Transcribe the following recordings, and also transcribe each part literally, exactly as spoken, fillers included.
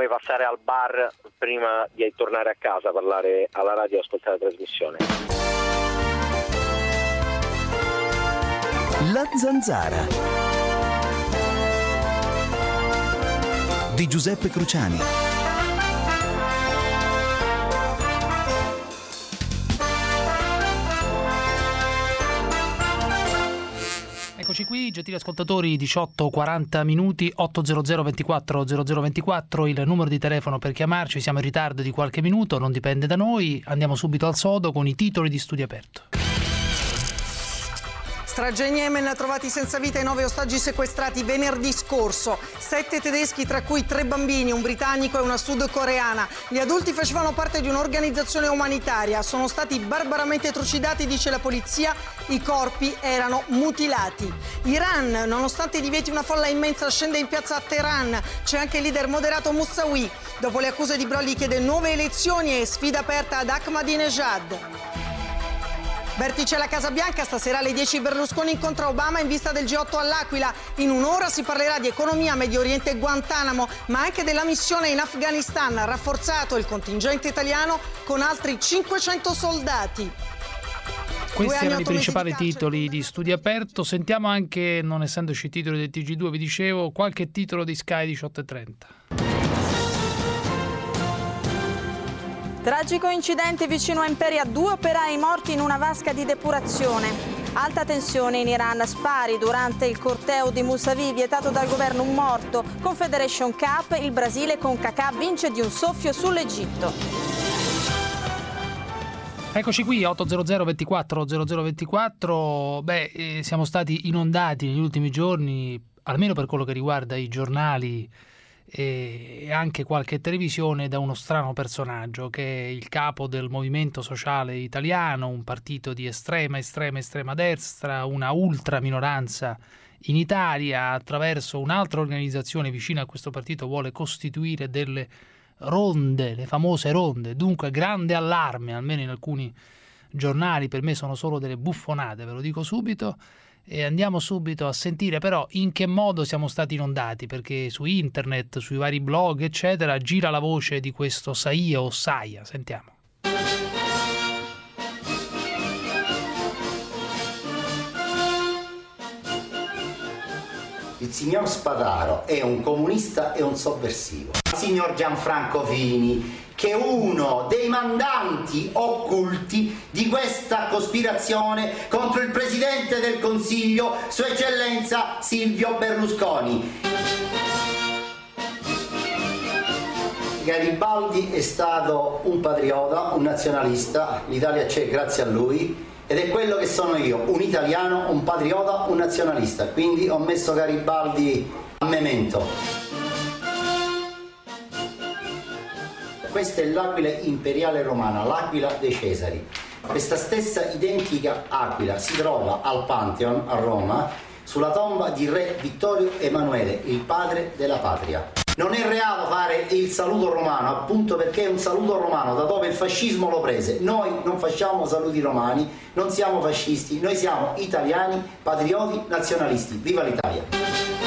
passare al bar prima di tornare a casa, parlare alla radio e ascoltare la trasmissione. La Zanzara di Giuseppe Cruciani. Eccoci qui, gentili ascoltatori, diciotto quaranta minuti, ottocento ventiquattro zero zero ventiquattro, il numero di telefono per chiamarci. Siamo in ritardo di qualche minuto, non dipende da noi. Andiamo subito al sodo con i titoli di Studio Aperto. Strage in Yemen, trovati senza vita i nove ostaggi sequestrati venerdì scorso. Sette tedeschi, tra cui tre bambini, un britannico e una sudcoreana. Gli adulti facevano parte di un'organizzazione umanitaria. Sono stati barbaramente trucidati, dice la polizia. I corpi erano mutilati. Iran, nonostante i divieti, una folla immensa scende in piazza a Teheran. C'è anche il leader moderato Moussaoui. Dopo le accuse di brogli chiede nuove elezioni e sfida aperta ad Ahmadinejad. Vertice alla Casa Bianca, stasera alle dieci Berlusconi incontra Obama in vista del G otto all'Aquila. In un'ora si parlerà di economia, Medio Oriente e Guantanamo, ma anche della missione in Afghanistan. Rafforzato il contingente italiano con altri cinquecento soldati. Questi erano i principali titoli di Studio Aperto. Sentiamo anche, non essendoci titoli del T G due, vi dicevo, qualche titolo di Sky diciotto e trenta. Tragico incidente vicino a Imperia, due operai morti in una vasca di depurazione. Alta tensione in Iran, spari durante il corteo di Mousavi, vietato dal governo un morto. Confederation Cup, il Brasile con Kaká vince di un soffio sull'Egitto. Eccoci qui, ottocento ventiquattro zero zero ventiquattro. Beh, eh, siamo stati inondati negli ultimi giorni, almeno per quello che riguarda i giornali e anche qualche televisione, da uno strano personaggio che è il capo del Movimento Sociale Italiano, un partito di estrema, estrema, estrema destra, una ultra minoranza in Italia. Attraverso un'altra organizzazione vicina a questo partito vuole costituire delle ronde, le famose ronde. Dunque grande allarme, almeno in alcuni giornali. Per me sono solo delle buffonate, ve lo dico subito. E andiamo subito a sentire però in che modo siamo stati inondati, perché su internet, sui vari blog eccetera, gira la voce di questo Saia o Saia. Sentiamo. Il signor Spadaro è un comunista e un sovversivo. Il signor Gianfranco Fini, che è uno dei mandanti occulti di questa cospirazione contro il Presidente del Consiglio, Sua Eccellenza Silvio Berlusconi. Garibaldi è stato un patriota, un nazionalista, l'Italia c'è grazie a lui, ed è quello che sono io, un italiano, un patriota, un nazionalista. Quindi ho messo Garibaldi a memento. Questa è l'Aquila imperiale romana, l'Aquila dei Cesari. Questa stessa identica aquila si trova al Pantheon a Roma, sulla tomba di re Vittorio Emanuele, il padre della patria. Non è reato fare il saluto romano, appunto perché è un saluto romano, da dove il fascismo lo prese. Noi non facciamo saluti romani, non siamo fascisti, noi siamo italiani, patrioti, nazionalisti. Viva l'Italia!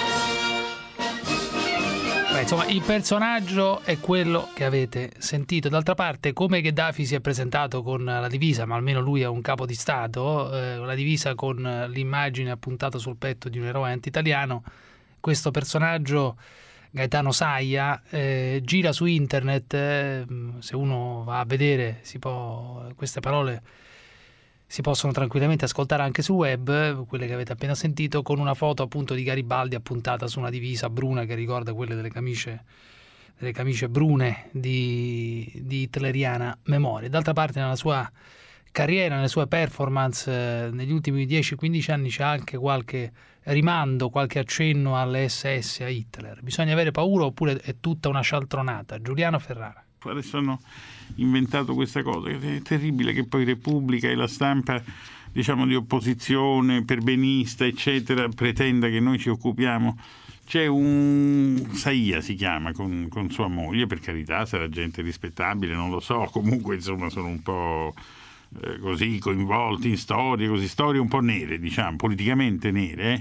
Beh, insomma, il personaggio è quello che avete sentito. D'altra parte, come Gheddafi si è presentato con la divisa, ma almeno lui è un capo di Stato, eh, la divisa con l'immagine appuntata sul petto di un eroe anti-italiano, questo personaggio, Gaetano Saia, eh, gira su internet. Eh, se uno va a vedere, si può, queste parole si possono tranquillamente ascoltare anche sul web, quelle che avete appena sentito, con una foto appunto di Garibaldi appuntata su una divisa bruna che ricorda quelle delle camicie, delle camicie brune di, di hitleriana memoria. D'altra parte, nella sua carriera, nelle sue performance eh, negli ultimi dieci quindici anni c'è anche qualche rimando, qualche accenno alle S S, a Hitler. Bisogna avere paura oppure è tutta una cialtronata? Giuliano Ferrara. Adesso hanno inventato questa cosa, è terribile che poi Repubblica e la stampa, diciamo, di opposizione, perbenista, eccetera, pretenda che noi ci occupiamo. C'è un Saia, si chiama, con, con sua moglie, per carità, sarà gente rispettabile, non lo so, comunque insomma sono un po' eh, così coinvolti in storie, così storie un po' nere, diciamo, politicamente nere,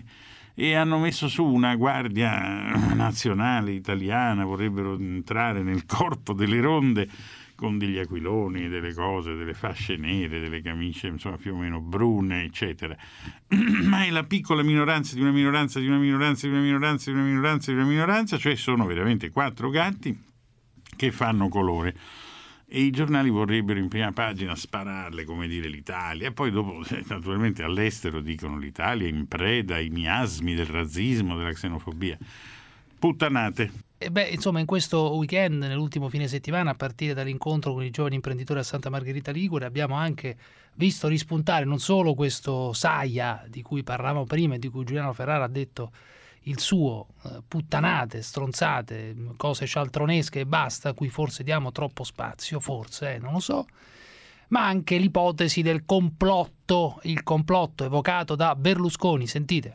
e hanno messo su una guardia nazionale italiana, vorrebbero entrare nel corpo delle ronde con degli aquiloni, delle cose, delle fasce nere, delle camicie insomma più o meno brune, eccetera. Ma è la piccola minoranza di una minoranza di una minoranza di una minoranza di una minoranza di una minoranza, cioè sono veramente quattro gatti che fanno colore. E i giornali vorrebbero in prima pagina spararle, come dire, l'Italia, e poi dopo naturalmente all'estero dicono l'Italia in preda ai miasmi del razzismo, della xenofobia. Puttanate. E beh, insomma, in questo weekend, nell'ultimo fine settimana, a partire dall'incontro con i giovani imprenditori a Santa Margherita Ligure, abbiamo anche visto rispuntare non solo questo Saia di cui parlavamo prima e di cui Giuliano Ferrara ha detto il suo, eh, puttanate, stronzate, cose cialtronesche e basta, a cui forse diamo troppo spazio, forse, eh, non lo so, ma anche l'ipotesi del complotto, il complotto evocato da Berlusconi. Sentite.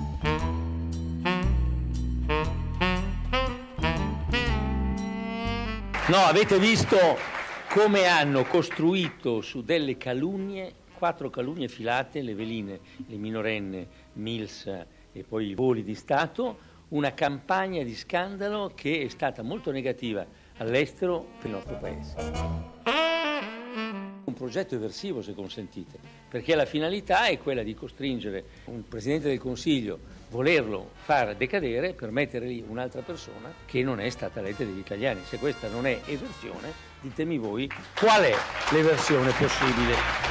No, avete visto come hanno costruito su delle calunnie, quattro calunnie filate, le veline, le minorenne, Mills e poi i voli di Stato, una campagna di scandalo che è stata molto negativa all'estero per il nostro Paese. Un progetto eversivo, se consentite, perché la finalità è quella di costringere un Presidente del Consiglio, volerlo far decadere per mettere lì un'altra persona che non è stata eletta dagli italiani. Se questa non è eversione, ditemi voi qual è l'eversione possibile.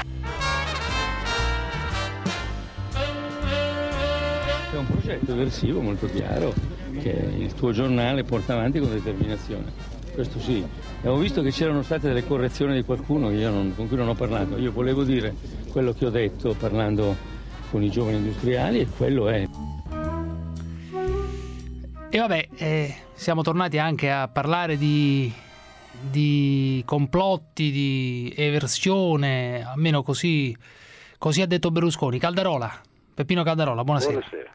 È un progetto eversivo molto chiaro che il tuo giornale porta avanti con determinazione. Questo sì. Abbiamo visto che c'erano state delle correzioni di qualcuno che io non, con cui non ho parlato. Io volevo dire quello che ho detto parlando con i giovani industriali e quello è. E vabbè, eh, siamo tornati anche a parlare di, di complotti, di eversione, almeno così, così ha detto Berlusconi. Caldarola, Peppino Caldarola, buonasera. Buonasera.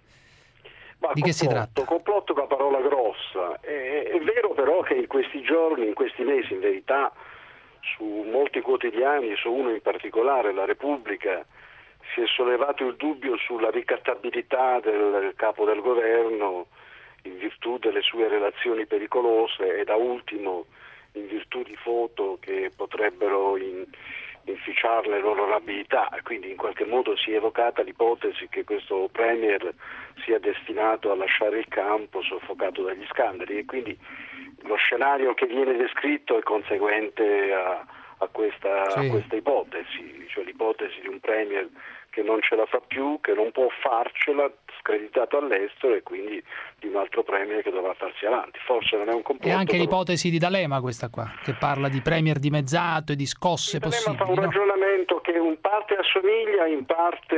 Ma di che si tratta? Complotto è una parola grossa. È, è vero però che in questi giorni, in questi mesi, in verità, su molti quotidiani, su uno in particolare, La Repubblica, si è sollevato il dubbio sulla ricattabilità del capo del governo in virtù delle sue relazioni pericolose e da ultimo in virtù di foto che potrebbero in, inficiarne l'onorabilità. Quindi in qualche modo si è evocata l'ipotesi che questo Premier sia destinato a lasciare il campo soffocato dagli scandali e quindi lo scenario che viene descritto è conseguente a, a, questa, sì. a questa ipotesi, cioè l'ipotesi di un Premier che non ce la fa più, che non può farcela, screditato all'estero e quindi di un altro Premier che dovrà farsi avanti. Forse non è un complotto. E anche però... l'ipotesi di D'Alema questa qua, che parla di Premier dimezzato e di scosse possibili. D'Alema fa un no? ragionamento che in parte assomiglia, in parte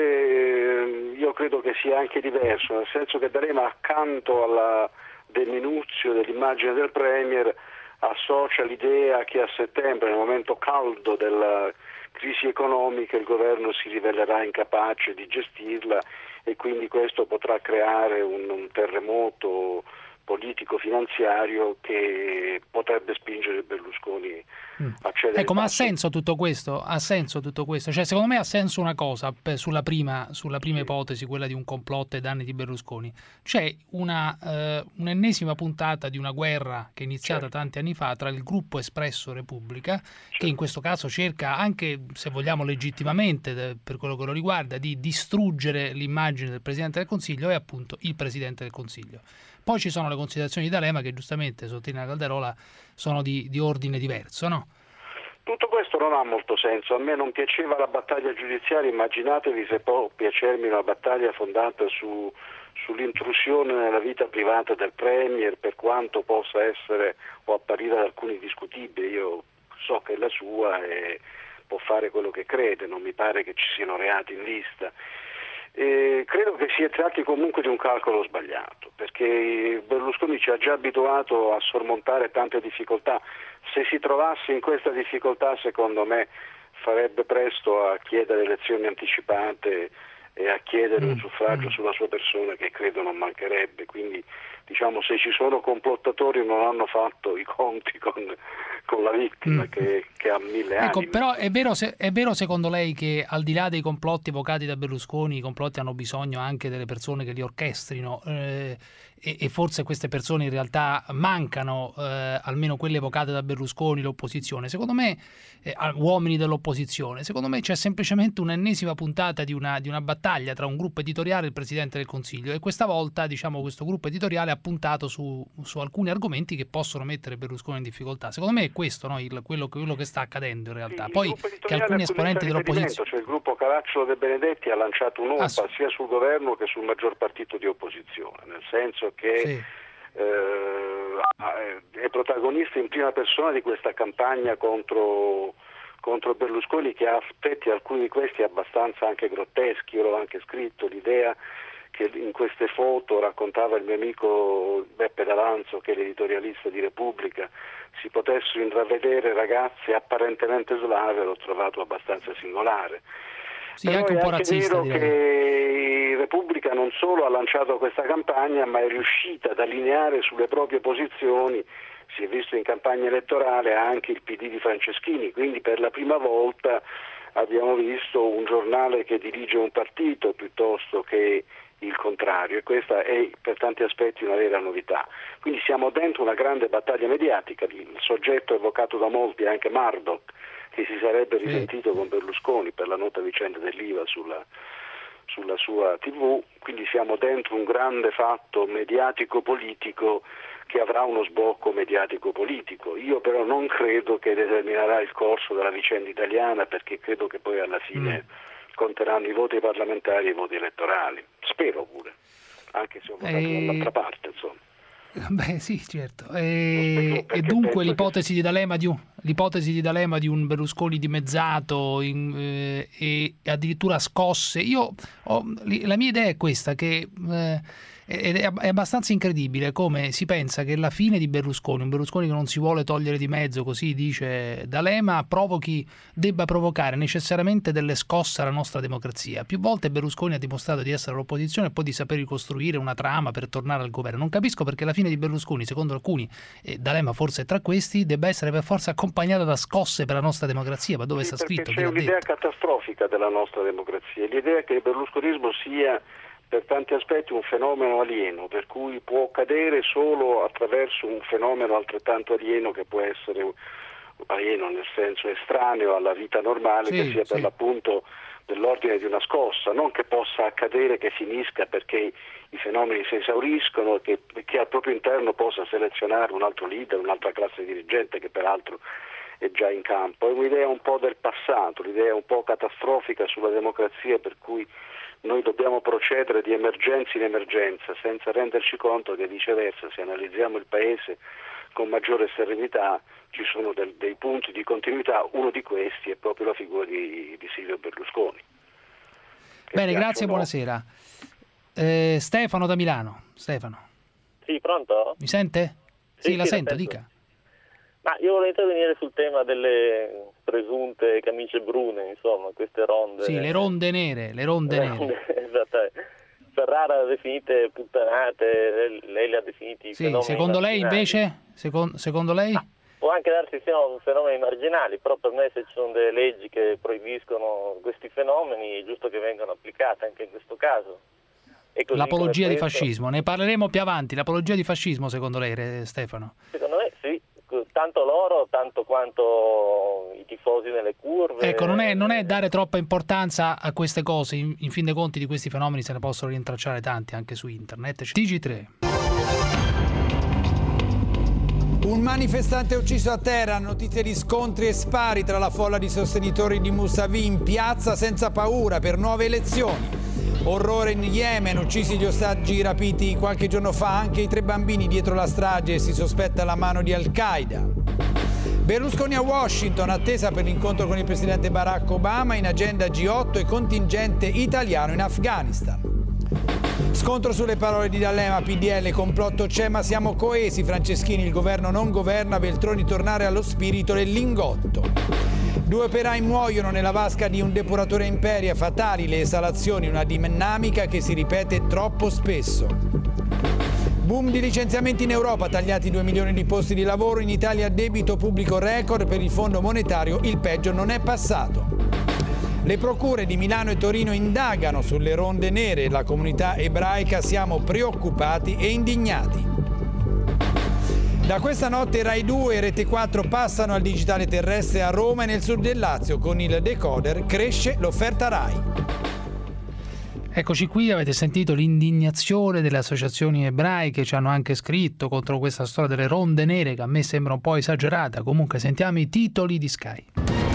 io credo che sia anche diverso, nel senso che D'Alema accanto alla deminuzio dell'immagine del Premier associa l'idea che a settembre, nel momento caldo della crisi economica, il governo si rivelerà incapace di gestirla e quindi questo potrà creare un, un terremoto politico-finanziario che potrebbe spingere Berlusconi mm. a cedere. Ecco, ma ha senso tutto questo? Ha senso tutto questo? Cioè, secondo me ha senso una cosa per, sulla prima, sulla prima sì. ipotesi, quella di un complotto ai danni di Berlusconi. C'è una, eh, un'ennesima puntata di una guerra che è iniziata certo. tanti anni fa tra il gruppo Espresso Repubblica, certo. che in questo caso cerca anche, se vogliamo legittimamente, per quello che lo riguarda, di distruggere l'immagine del Presidente del Consiglio e appunto il Presidente del Consiglio. Poi ci sono le considerazioni di D'Alema che giustamente, sottolinea Caldarola, sono di, di ordine diverso, no? Tutto questo non ha molto senso. A me non piaceva la battaglia giudiziaria, immaginatevi se può piacermi una battaglia fondata su, sull'intrusione nella vita privata del Premier, per quanto possa essere o apparire ad alcuni discutibile. Io so che è la sua e può fare quello che crede, non mi pare che ci siano reati in lista. Eh, credo che si tratti comunque di un calcolo sbagliato, perché Berlusconi ci ha già abituato a sormontare tante difficoltà. Se si trovasse in questa difficoltà, secondo me farebbe presto a chiedere elezioni anticipate e a chiedere un suffragio sulla sua persona, che credo non mancherebbe. Quindi diciamo, se ci sono complottatori non hanno fatto i conti con, con la vittima Mm. che, che ha mille Ecco, anni. però è vero, se- è vero secondo lei che al di là dei complotti evocati da Berlusconi, i complotti hanno bisogno anche delle persone che li orchestrino eh, e, e forse queste persone in realtà mancano, eh, almeno quelle evocate da Berlusconi, l'opposizione. Secondo me, eh, uomini dell'opposizione, secondo me c'è semplicemente un'ennesima puntata di una, di una battaglia tra un gruppo editoriale e il Presidente del Consiglio, e questa volta, diciamo, questo gruppo editoriale ha puntato su, su alcuni argomenti che possono mettere Berlusconi in difficoltà. Secondo me è questo, no, il, quello, quello che sta accadendo in realtà. Sì, Poi il gruppo che editoriale alcuni a cui esponenti lei fa dell'opposizione... riferimento, cioè il gruppo Caracciolo De Benedetti, ha lanciato un'onda Ass- sia sul governo che sul maggior partito di opposizione, nel senso che Sì. eh, è protagonista in prima persona di questa campagna contro, contro Berlusconi, che ha aspetti, alcuni di questi abbastanza anche grotteschi. Io l'ho anche scritto, l'idea che in queste foto, raccontava il mio amico Beppe D'Avanzo, che è l'editorialista di Repubblica, si potessero intravedere ragazze apparentemente slave, l'ho trovato abbastanza singolare. Sì, Però anche un è po' anche razzista, vero direi. che Repubblica non solo ha lanciato questa campagna, ma è riuscita ad allineare sulle proprie posizioni, si è visto in campagna elettorale, anche il P D di Franceschini, quindi per la prima volta abbiamo visto un giornale che dirige un partito piuttosto che il contrario, e questa è per tanti aspetti una vera novità. Quindi siamo dentro una grande battaglia mediatica. Il soggetto evocato da molti è anche Murdoch, che si sarebbe risentito con Berlusconi per la nota vicenda dell'I V A sulla, sulla sua tivù. Quindi siamo dentro un grande fatto mediatico-politico che avrà uno sbocco mediatico-politico. Io però non credo che determinerà il corso della vicenda italiana, perché credo che poi alla fine mm. conteranno i voti parlamentari e i voti elettorali. Spero pure, anche se ho votato E... dall'altra parte, insomma. Beh sì, certo. E, e dunque l'ipotesi di D'Alema di un, l'ipotesi di D'Alema di un Berlusconi dimezzato in, eh, e addirittura scosse. Io ho, la mia idea è questa, che eh, ed è, è abbastanza incredibile come si pensa che la fine di Berlusconi, un Berlusconi che non si vuole togliere di mezzo, così dice D'Alema, provochi, debba provocare necessariamente delle scosse alla nostra democrazia. Più volte Berlusconi ha dimostrato di essere all'opposizione e poi di saper ricostruire una trama per tornare al governo. Non capisco perché la fine di Berlusconi, secondo alcuni, e D'Alema forse è tra questi, debba essere per forza accompagnata da scosse per la nostra democrazia. Ma dove Sì, sta scritto? c'è un'idea catastrofica della nostra democrazia, l'idea che il berlusconismo sia per tanti aspetti un fenomeno alieno, per cui può cadere solo attraverso un fenomeno altrettanto alieno, che può essere alieno nel senso estraneo alla vita normale, sì, che sia sì. per l'appunto dell'ordine di una scossa, non che possa accadere che finisca perché i fenomeni si esauriscono e che, che al proprio interno possa selezionare un altro leader, un'altra classe dirigente che peraltro è già in campo. È un'idea un po' del passato, l'idea un po' catastrofica sulla democrazia, per cui noi dobbiamo procedere di emergenza in emergenza senza renderci conto che viceversa, se analizziamo il Paese con maggiore serenità, ci sono del, dei punti di continuità. Uno di questi è proprio la figura di, di Silvio Berlusconi. Bene, grazie e buonasera. Eh, Stefano da Milano. Stefano. Sì, pronto? Mi sente? Sì, Sì, la sì, sento, la sento. dica. Ma io volevo intervenire sul tema delle presunte camicie brune, insomma, queste ronde. Sì, le ronde nere, le ronde Le nere. ronde, esattamente. Ferrara le ha definite puttanate, lei, lei le ha definiti Sì, fenomeni secondo lei marginali. invece? Secon- secondo lei? Ah, può anche darsi che siano fenomeni marginali, però per me se ci sono delle leggi che proibiscono questi fenomeni è giusto che vengano applicate anche in questo caso. E così L'apologia come di questo, fascismo, ne parleremo più avanti. L'apologia di fascismo secondo lei, Re- Stefano? Secondo me sì, tanto loro, tanto quanto i tifosi nelle curve. Ecco, non è, non è dare troppa importanza a queste cose, in, in fin dei conti di questi fenomeni se ne possono rintracciare tanti anche su internet. T G tre. Un manifestante ucciso a Teheran, notizie di scontri e spari tra la folla di sostenitori di Mousavi in piazza senza paura per nuove elezioni. Orrore in Yemen, uccisi gli ostaggi rapiti qualche giorno fa, anche i tre bambini dietro la strage, si sospetta la mano di Al-Qaeda. Berlusconi a Washington, attesa per l'incontro con il presidente Barack Obama, in agenda G otto e contingente italiano in Afghanistan. Scontro sulle parole di D'Alema, P D L, complotto c'è ma siamo coesi, Franceschini, il governo non governa, Veltroni tornare allo spirito del lingotto. Due operai muoiono nella vasca di un depuratore Imperia, fatali le esalazioni, una dinamica che si ripete troppo spesso. Boom di licenziamenti in Europa, tagliati due milioni di posti di lavoro, in Italia debito pubblico record, per il Fondo Monetario il peggio non è passato. Le procure di Milano e Torino indagano sulle ronde nere, la comunità ebraica siamo preoccupati e indignati. Da questa notte Rai due e Rete quattro passano al digitale terrestre a Roma e nel sud del Lazio. Con il decoder cresce l'offerta Rai. Eccoci qui, avete sentito l'indignazione delle associazioni ebraiche, ci hanno anche scritto contro questa storia delle ronde nere che a me sembra un po' esagerata. Comunque sentiamo i titoli di Sky.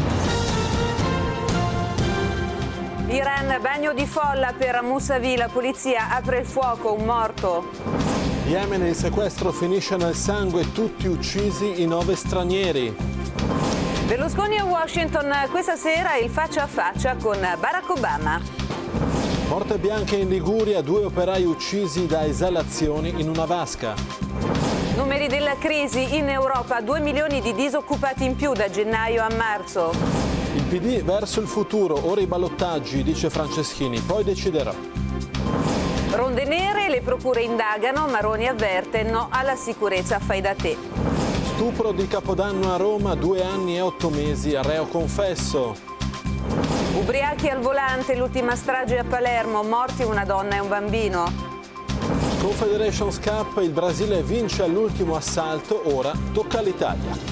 Iran, bagno di folla per Mousavi, la polizia apre il fuoco, un morto. Yemen, il sequestro finisce nel sangue, tutti uccisi, i nove stranieri. Berlusconi a Washington, questa sera il faccia a faccia con Barack Obama. Morte bianca in Liguria, due operai uccisi da esalazioni in una vasca. Numeri della crisi in Europa, due milioni di disoccupati in più da gennaio a marzo. Il P D verso il futuro, ora i ballottaggi, dice Franceschini, poi deciderà. Ronde nere, le procure indagano, Maroni avverte no alla sicurezza fai da te. Stupro di Capodanno a Roma, due anni e otto mesi a reo confesso. Ubriachi al volante, l'ultima strage a Palermo, morti una donna e un bambino. Confederations Cup, il Brasile vince all'ultimo assalto, ora tocca all'Italia.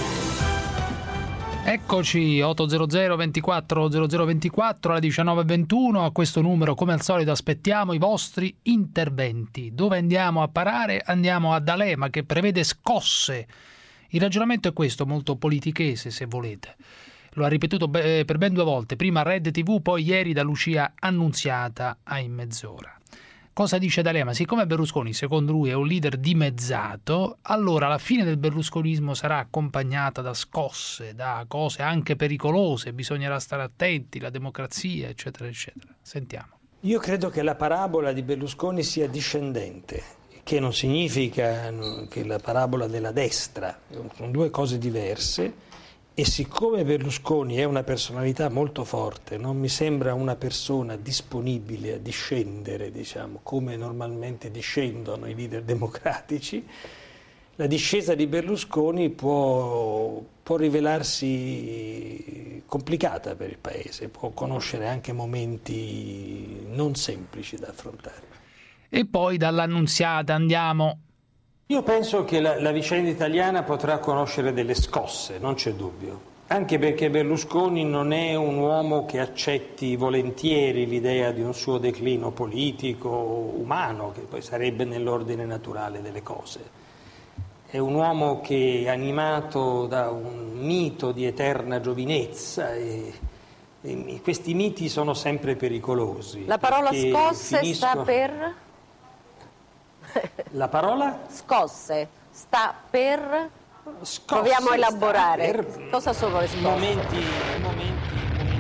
Eccoci, otto zero zero ventiquattro zero zero ventiquattro alle diciannove e ventuno. A questo numero, come al solito, aspettiamo i vostri interventi. Dove andiamo a parare? Andiamo a D'Alema, che prevede scosse. Il ragionamento è questo, molto politichese se volete. Lo ha ripetuto per ben due volte, prima a Red tivù, poi ieri da Lucia Annunziata a In Mezz'ora. Cosa dice D'Alema? Siccome Berlusconi, secondo lui, è un leader dimezzato, allora la fine del berlusconismo sarà accompagnata da scosse, da cose anche pericolose, bisognerà stare attenti, la democrazia, eccetera, eccetera. Sentiamo. Io credo che la parabola di Berlusconi sia discendente, che non significa che la parabola della destra, sono due cose diverse. E siccome Berlusconi è una personalità molto forte, non mi sembra una persona disponibile a discendere, diciamo, come normalmente discendono i leader democratici, la discesa di Berlusconi può, può rivelarsi complicata per il Paese, può conoscere anche momenti non semplici da affrontare. E poi dall'Annunziata andiamo... Io penso che la, la vicenda italiana potrà conoscere delle scosse, non c'è dubbio, anche perché Berlusconi non è un uomo che accetti volentieri l'idea di un suo declino politico, umano, che poi sarebbe nell'ordine naturale delle cose. È un uomo che è animato da un mito di eterna giovinezza e, e questi miti sono sempre pericolosi. La parola scosse finisco... sta per... La parola? Scosse, sta per... Scosse, proviamo a elaborare. Per... Cosa sono le scosse? Momenti, momenti,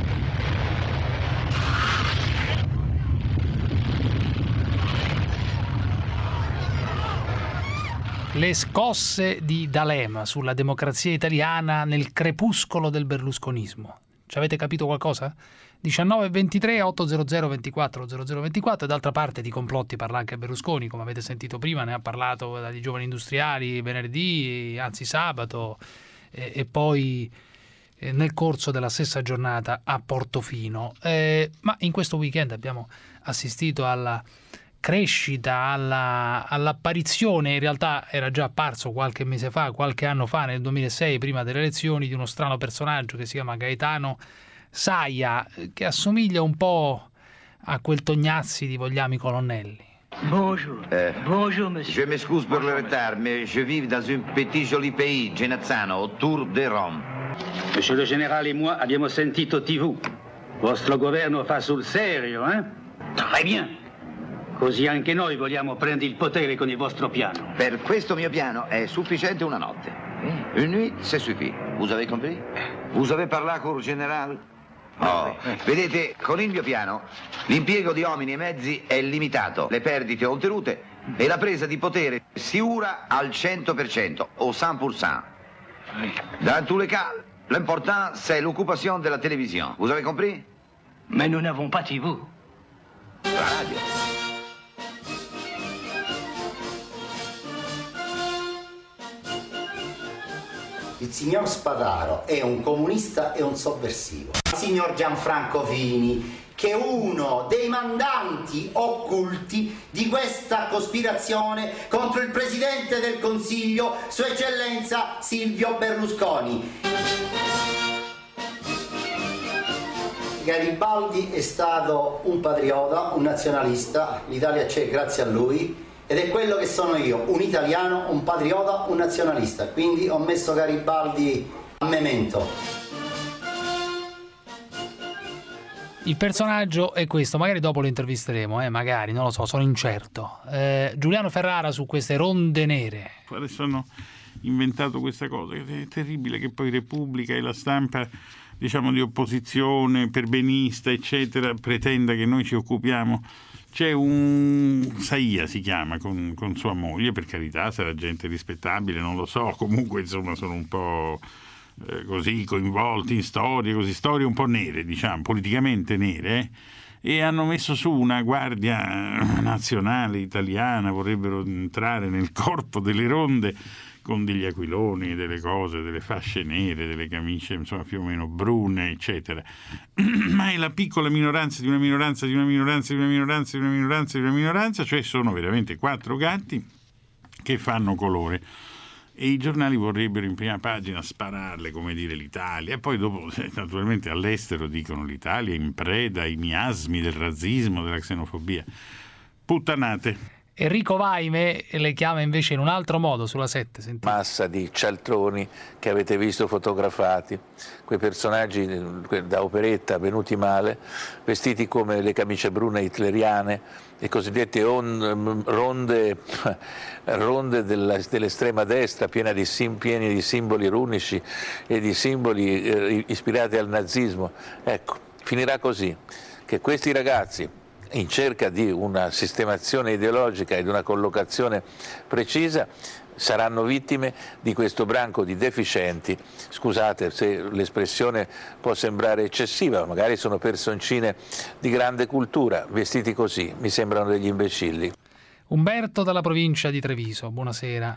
momenti. Le scosse di D'Alema sulla democrazia italiana nel crepuscolo del berlusconismo. Ci avete capito qualcosa? diciannove e ventitré, otto zero zero ventiquattro zero zero ventiquattro. E d'altra parte di complotti parla anche Berlusconi, come avete sentito prima, ne ha parlato dagli giovani industriali venerdì, anzi sabato, e, e poi eh, nel corso della stessa giornata a Portofino. Eh, ma in questo weekend abbiamo assistito alla crescita, alla, all'apparizione, in realtà era già apparso qualche mese fa, qualche anno fa, nel duemilasei, prima delle elezioni, di uno strano personaggio che si chiama Gaetano Saia, che assomiglia un po' a quel Tognazzi di Vogliamo i colonnelli. Bonjour. Euh, Bonjour, monsieur. Je m'excuse pour le retard, mais je vis dans un petit joli pays, Genazzano, autour de Rome. Monsieur le général et moi abbiamo sentito tivù. Vostro governo fa sul serio, eh? Très bien. Così anche noi vogliamo prendere il potere con il vostro piano. Per questo mio piano è sufficiente una notte. Une nuit, c'est suffit. Vous avez compris? Vous avez parlé con il generale? Oh, vedete, con il mio piano l'impiego di uomini e mezzi è limitato, le perdite ottenute e la presa di potere sicura al cent per cent o cent pour cent. Dans tous les cas, l'important c'est l'occupation de la télévision. Vous avez compris? Mais nous n'avons pas tivù. La radio. il signor Spadaro è un comunista e un sovversivo. Il signor Gianfranco Fini, che è uno dei mandanti occulti di questa cospirazione contro il Presidente del Consiglio, Sua Eccellenza Silvio Berlusconi. Garibaldi è stato un patriota, un nazionalista, l'Italia c'è grazie a lui, ed è quello che sono io, un italiano, un patriota, un nazionalista, quindi ho messo Garibaldi a memento. Il personaggio è questo, magari dopo lo intervisteremo, eh, magari, non lo so, sono incerto. Eh, Giuliano Ferrara su queste ronde nere. Adesso hanno inventato questa cosa, è terribile che poi Repubblica e la stampa, diciamo, di opposizione, perbenista, eccetera, pretenda che noi ci occupiamo. C'è un Saia, si chiama, con, con sua moglie, per carità, sarà gente rispettabile, non lo so, comunque insomma sono un po' eh, così coinvolti in storie, così storie un po' nere, diciamo, politicamente nere, eh? E hanno messo su una guardia nazionale italiana, vorrebbero entrare nel corpo delle ronde con degli aquiloni, delle cose, delle fasce nere, delle camicie insomma più o meno brune, eccetera. Ma è la piccola minoranza di una minoranza di una minoranza di una minoranza di una minoranza di una minoranza, cioè sono veramente quattro gatti che fanno colore. E i giornali vorrebbero in prima pagina spararle, come dire, l'Italia, e poi dopo naturalmente all'estero dicono l'Italia in preda ai miasmi del razzismo, della xenofobia. Puttanate. Enrico Vaime le chiama invece in un altro modo sulla sette. Sentite. Massa di cialtroni che avete visto fotografati, quei personaggi da operetta venuti male, vestiti come le camicie brune hitleriane, le cosiddette on, ronde, ronde della, dell'estrema destra piena di sim, pieni di simboli runici e di simboli eh, ispirati al nazismo. Ecco, finirà così, che questi ragazzi, in cerca di una sistemazione ideologica e di una collocazione precisa, saranno vittime di questo branco di deficienti. Scusate se l'espressione può sembrare eccessiva, magari sono personcine di grande cultura, vestiti così, mi sembrano degli imbecilli. Umberto dalla provincia di Treviso, buonasera.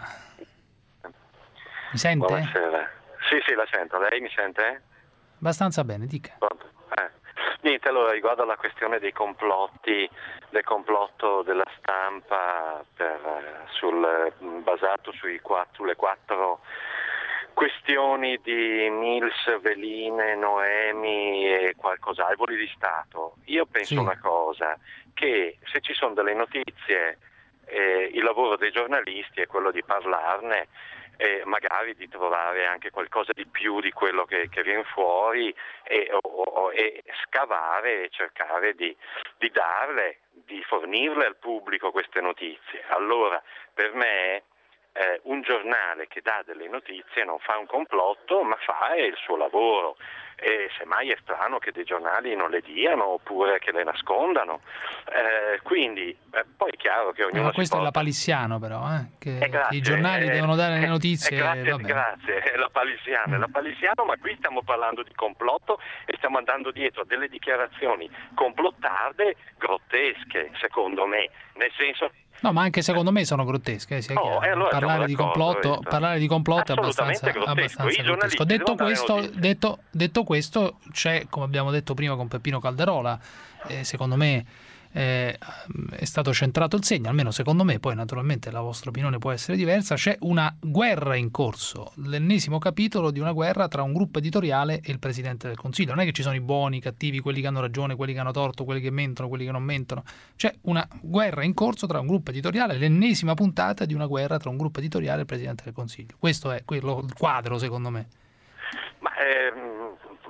Mi sente? Buonasera. Sì, sì, la sento. Lei mi sente? Abbastanza bene, dica. Eh. Niente, allora riguardo alla questione dei complotti, del complotto della stampa per, sul, basato sui quattro, sulle quattro questioni di Mills, Veline, Noemi e qualcos'altro, voli di Stato. Io penso sì. una cosa, che se ci sono delle notizie, eh, il lavoro dei giornalisti è quello di parlarne, e magari di trovare anche qualcosa di più di quello che, che viene fuori e, o, o, e scavare e cercare di, di darle, di fornirle al pubblico queste notizie. Allora, per me eh, un giornale che dà delle notizie non fa un complotto, ma fa il suo lavoro. E semmai è strano che dei giornali non le diano oppure che le nascondano, eh, quindi eh, poi è chiaro che ognuno eh, ma questo si è porta... la palissiano però eh? Che eh, grazie, i giornali eh, devono dare le eh, notizie eh, grazie, vabbè. grazie, è la palissiano, è la palissiano, ma qui stiamo parlando di complotto e stiamo andando dietro a delle dichiarazioni complottarde grottesche, secondo me, nel senso. No, ma anche secondo me sono grottesche, sia oh, chiaro. Allora parlare, di complotto, parlare di complotto è abbastanza, abbastanza grottesco. Detto questo, detto, detto questo, c'è, come abbiamo detto prima con Peppino Calderola, eh, secondo me eh, è stato centrato il segno, almeno secondo me, poi naturalmente la vostra opinione può essere diversa, c'è una guerra in corso, l'ennesimo capitolo di una guerra tra un gruppo editoriale e il Presidente del Consiglio. Non è che ci sono i buoni, i cattivi, quelli che hanno ragione, quelli che hanno torto, quelli che mentono, quelli che non mentono. C'è una guerra in corso tra un gruppo editoriale, l'ennesima puntata di una guerra tra un gruppo editoriale e il Presidente del Consiglio. Questo è quello, il quadro, secondo me. Ma ehm...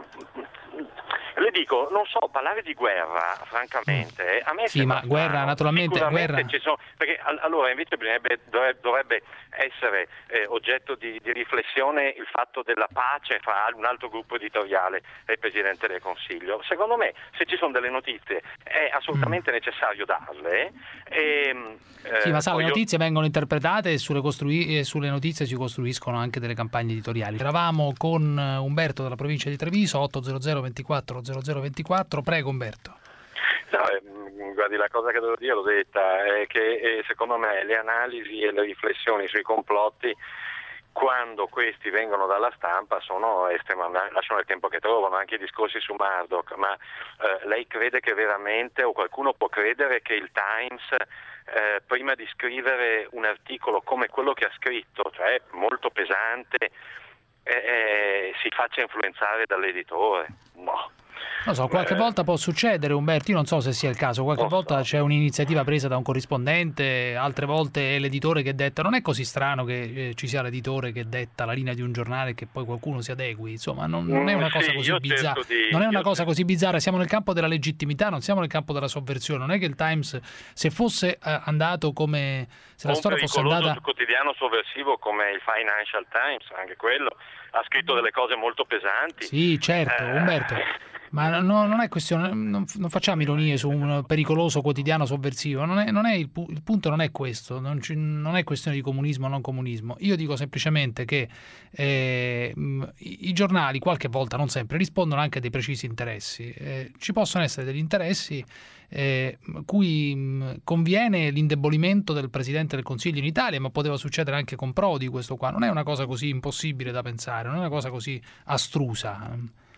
le dico, non so, parlare di guerra, francamente, a me sì, sembra ma guerra, strano. naturalmente, guerra. Ci sono, perché allora invece dovrebbe, dovrebbe essere eh, oggetto di, di riflessione il fatto della pace fra un altro gruppo editoriale e il Presidente del Consiglio. Secondo me, se ci sono delle notizie, è assolutamente mm. necessario darle. E, eh, sì, ma sa, le io... notizie vengono interpretate e sulle, costrui... e sulle notizie si costruiscono anche delle campagne editoriali. Eravamo con Umberto dalla provincia di Treviso, otto zero zero ventiquattro zero zero ventiquattro. Prego Umberto. No, eh, guardi, la cosa che devo dire, l'ho detta, è che eh, secondo me le analisi e le riflessioni sui complotti quando questi vengono dalla stampa sono estremamente, lasciano il tempo che trovano, anche i discorsi su Murdoch, ma eh, lei crede che veramente, o qualcuno può credere che il Times eh, prima di scrivere un articolo come quello che ha scritto, cioè molto pesante, eh, eh, si faccia influenzare dall'editore? No. Non so, qualche eh, volta può succedere, Umberto, io non so se sia il caso, qualche volta so. C'è un'iniziativa presa da un corrispondente, altre volte è l'editore che detta, non è così strano che eh, ci sia l'editore che detta la linea di un giornale e che poi qualcuno si adegui, insomma non, non è una cosa sì, così bizzarra, di, non è una cosa cerco. così bizzarra, siamo nel campo della legittimità, non siamo nel campo della sovversione, non è che il Times, se fosse eh, andato come, se la un storia fosse andata... Un quotidiano sovversivo come il Financial Times, anche quello, ha scritto delle cose molto pesanti. Sì, certo, eh, Umberto. Ma no, non è questione, non, non facciamo ironie su un pericoloso quotidiano sovversivo, non è, non è il, il punto non è questo, non, ci, non è questione di comunismo o non comunismo. Io dico semplicemente che eh, i, i giornali qualche volta, non sempre, rispondono anche a dei precisi interessi. Eh, ci possono essere degli interessi eh, cui mh, conviene l'indebolimento del Presidente del Consiglio in Italia, ma poteva succedere anche con Prodi questo qua. Non è una cosa così impossibile da pensare, non è una cosa così astrusa.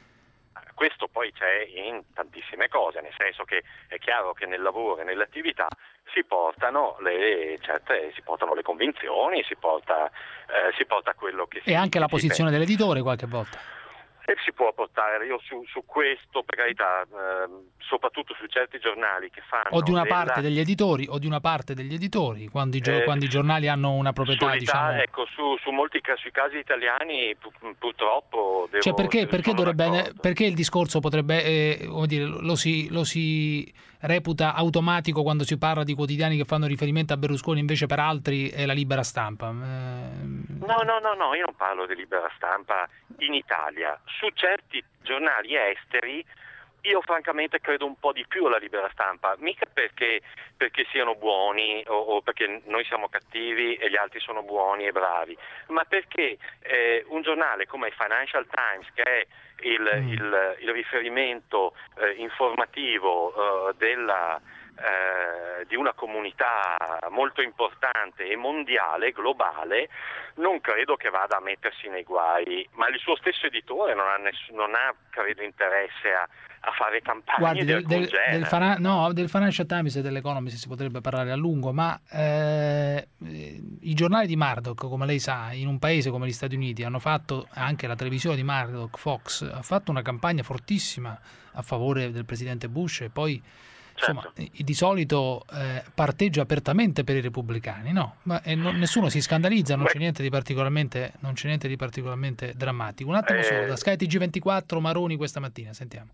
Questo poi c'è in tantissime cose, nel senso che è chiaro che nel lavoro e nell'attività si portano le, certe, si portano le convinzioni, si porta, eh, si porta quello che si... E anche la si posizione pensa. Dell'editore qualche volta. E si può portare, io su, su questo, per carità, eh, soprattutto su certi giornali che fanno... O di una della... parte degli editori, o di una parte degli editori, quando i, gio- eh, quando i giornali hanno una proprietà, diciamo... Ecco, su, su molti sui casi italiani pu- purtroppo... Devo, cioè perché, perché, dovrebbe, d'accordo. perché il discorso potrebbe, eh, come dire, lo si, lo si reputa automatico quando si parla di quotidiani che fanno riferimento a Berlusconi, invece per altri è la libera stampa? Eh... No, no, no, no, io non parlo di libera stampa in Italia. Su certi giornali esteri io francamente credo un po' di più alla libera stampa, mica perché, perché siano buoni o, o perché noi siamo cattivi e gli altri sono buoni e bravi, ma perché eh, un giornale come il Financial Times, che è il, mm. il, il riferimento eh, informativo eh, della... Eh, di una comunità molto importante e mondiale, globale, non credo che vada a mettersi nei guai, ma il suo stesso editore non ha, ness- non ha credo interesse a, a fare campagne. Guardi, di del, del, del, fana- no, del Financial Times e dell'Economist si potrebbe parlare a lungo, ma eh, i giornali di Murdoch, come lei sa, in un paese come gli Stati Uniti hanno fatto, anche la televisione di Murdoch, Fox, ha fatto una campagna fortissima a favore del presidente Bush e poi insomma, certo. Di solito eh, parteggia apertamente per i repubblicani, no? Ma eh, non, nessuno si scandalizza, non c'è niente di particolarmente, non c'è niente di particolarmente drammatico. Un attimo eh... solo, da Sky T G ventiquattro Maroni questa mattina, sentiamo.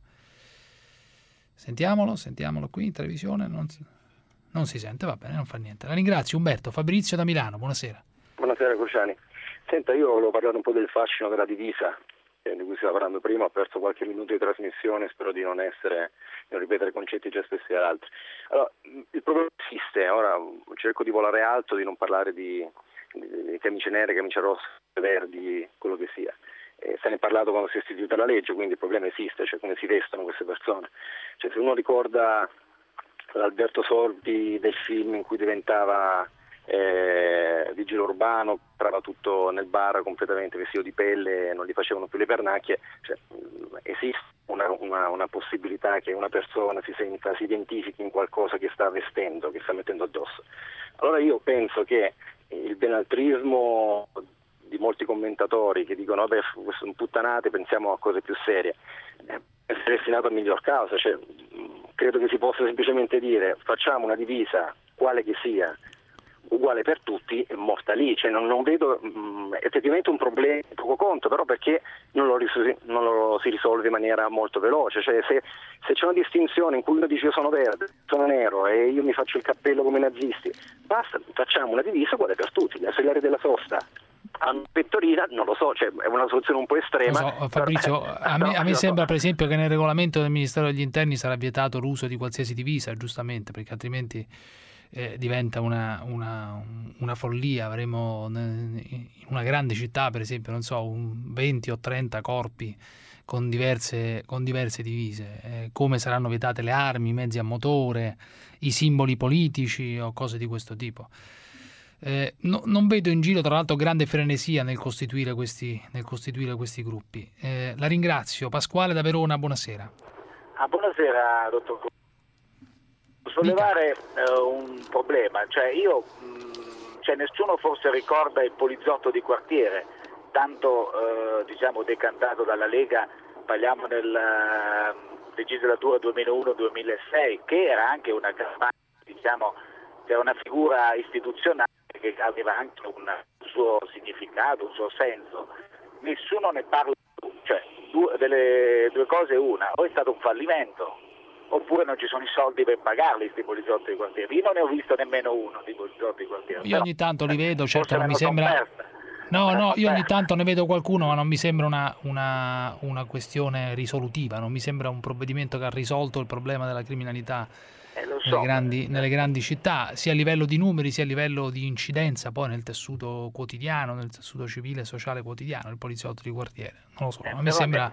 Sentiamolo, sentiamolo qui in televisione, non si, non si sente, va bene, non fa niente. La ringrazio, Umberto. Fabrizio da Milano, buonasera. Buonasera Cruciani. Senta, io volevo parlare un po' del fascino della divisa, di cui stava parlando prima, ho perso qualche minuto di trasmissione, spero di non essere, di non ripetere concetti già espressi da altri. Allora, il problema esiste, ora cerco di volare alto, di non parlare di, di, di camicie nere, camicie rosse, verdi, quello che sia. Eh, se ne è parlato quando si è istituita la legge, quindi il problema esiste, cioè come si vestono queste persone. Cioè, se uno ricorda l'Alberto Sordi del film in cui diventava eh, vigile urbano, entrava tutto nel bar completamente vestito di pelle e non gli facevano più le pernacchie, cioè, esiste una, una, una possibilità che una persona si senta, si identifichi in qualcosa che sta vestendo, che sta mettendo addosso. Allora io penso che il benaltrismo di molti commentatori che dicono vabbè, queste sono puttanate, pensiamo a cose più serie, è destinato a miglior causa, cioè, credo che si possa semplicemente dire facciamo una divisa, quale che sia, uguale per tutti e morta lì, cioè non, non vedo mh, effettivamente un problema di poco conto, però perché non lo, ris- non lo si risolve in maniera molto veloce, cioè se, se c'è una distinzione in cui uno dice io sono verde, sono nero e io mi faccio il cappello come i nazisti, basta, facciamo una divisa uguale per tutti. Le ausiliari della sosta hanno pettorina, non lo so, cioè è una soluzione un po' estrema. So, Fabrizio, però, a me, a me sembra per esempio che nel regolamento del Ministero degli Interni sarà vietato l'uso di qualsiasi divisa, giustamente, perché altrimenti eh, diventa una, una, una follia. Avremo in una grande città, per esempio, non so, un venti o trenta corpi con diverse, con diverse divise, eh, come saranno vietate le armi, i mezzi a motore, i simboli politici o cose di questo tipo. Eh, no, non vedo in giro, tra l'altro, grande frenesia nel costituire questi, nel costituire questi gruppi. Eh, la ringrazio. Pasquale da Verona, buonasera. Ah, buonasera, dottor. Sollevare eh, un problema, cioè io, mh, cioè nessuno forse ricorda il poliziotto di quartiere, tanto eh, diciamo decantato dalla Lega, parliamo nella uh, legislatura duemilauno duemilasei, che era anche una campagna, diciamo, che era una figura istituzionale che aveva anche un suo significato, un suo senso. Nessuno ne parla più, cioè due, delle due cose una, o è stato un fallimento, oppure non ci sono i soldi per pagarli sti poliziotti di quartiere. Io non ne ho visto nemmeno uno di poliziotti di quartiere. Io ogni tanto li vedo, certo non mi sono sembra... persa. No, no, io ogni tanto ne vedo qualcuno, ma non mi sembra una, una, una questione risolutiva, non mi sembra un provvedimento che ha risolto il problema della criminalità eh, lo so. nelle, grandi, nelle grandi città, sia a livello di numeri, sia a livello di incidenza poi nel tessuto quotidiano, nel tessuto civile e sociale quotidiano, il poliziotto di quartiere. Non lo so, a me sembra...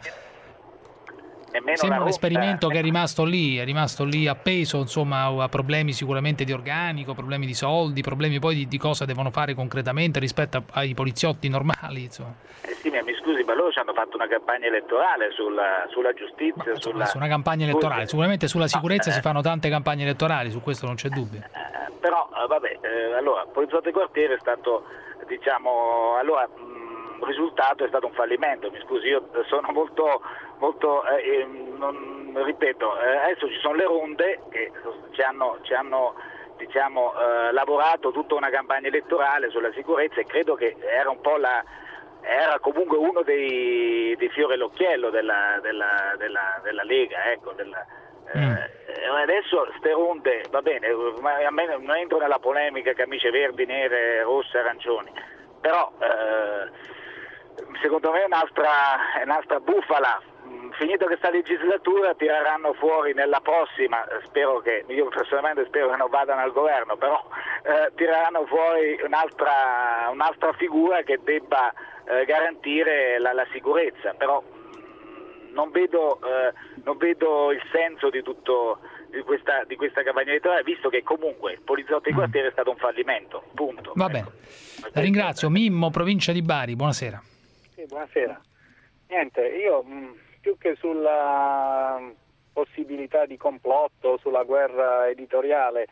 Sembra un esperimento che è rimasto lì, è rimasto lì appeso, insomma, a problemi sicuramente di organico, problemi di soldi, problemi poi di, di cosa devono fare concretamente rispetto a, ai poliziotti normali, insomma. Eh sì, mi scusi, ma loro ci hanno fatto una campagna elettorale sulla, sulla giustizia, ma, insomma, sulla... su una campagna elettorale, sicuramente sulla sicurezza no, eh, si fanno tante campagne elettorali, su questo non c'è dubbio. Eh, però, eh, vabbè, eh, allora, il poliziotto di quartiere è stato, diciamo, allora... il risultato è stato un fallimento, mi scusi, io sono molto, molto eh, non, ripeto, eh, adesso ci sono le ronde che ci hanno, ci hanno diciamo, eh, lavorato tutta una campagna elettorale sulla sicurezza e credo che era un po' la, era comunque uno dei, dei fiori all'occhiello della, della, della, della Lega, ecco, della, mm. eh, adesso ste ronde, va bene, ma a me non entro nella polemica camicie verdi, nere, rosse, arancioni, però eh, secondo me è un'altra, è un'altra bufala. Finito questa legislatura tireranno fuori nella prossima, spero che, io personalmente spero che non vadano al governo, però eh, tireranno fuori un'altra, un'altra figura che debba eh, garantire la, la sicurezza, però mh, non vedo, eh, non vedo il senso di tutto di questa, di questa campagna elettorale, visto che comunque il poliziotto di quartiere è stato un fallimento, punto. Va bene, la ringrazio. Mimmo, provincia di Bari, buonasera. Sì, buonasera. Niente, io mh, più che sulla possibilità di complotto, sulla guerra editoriale, eh,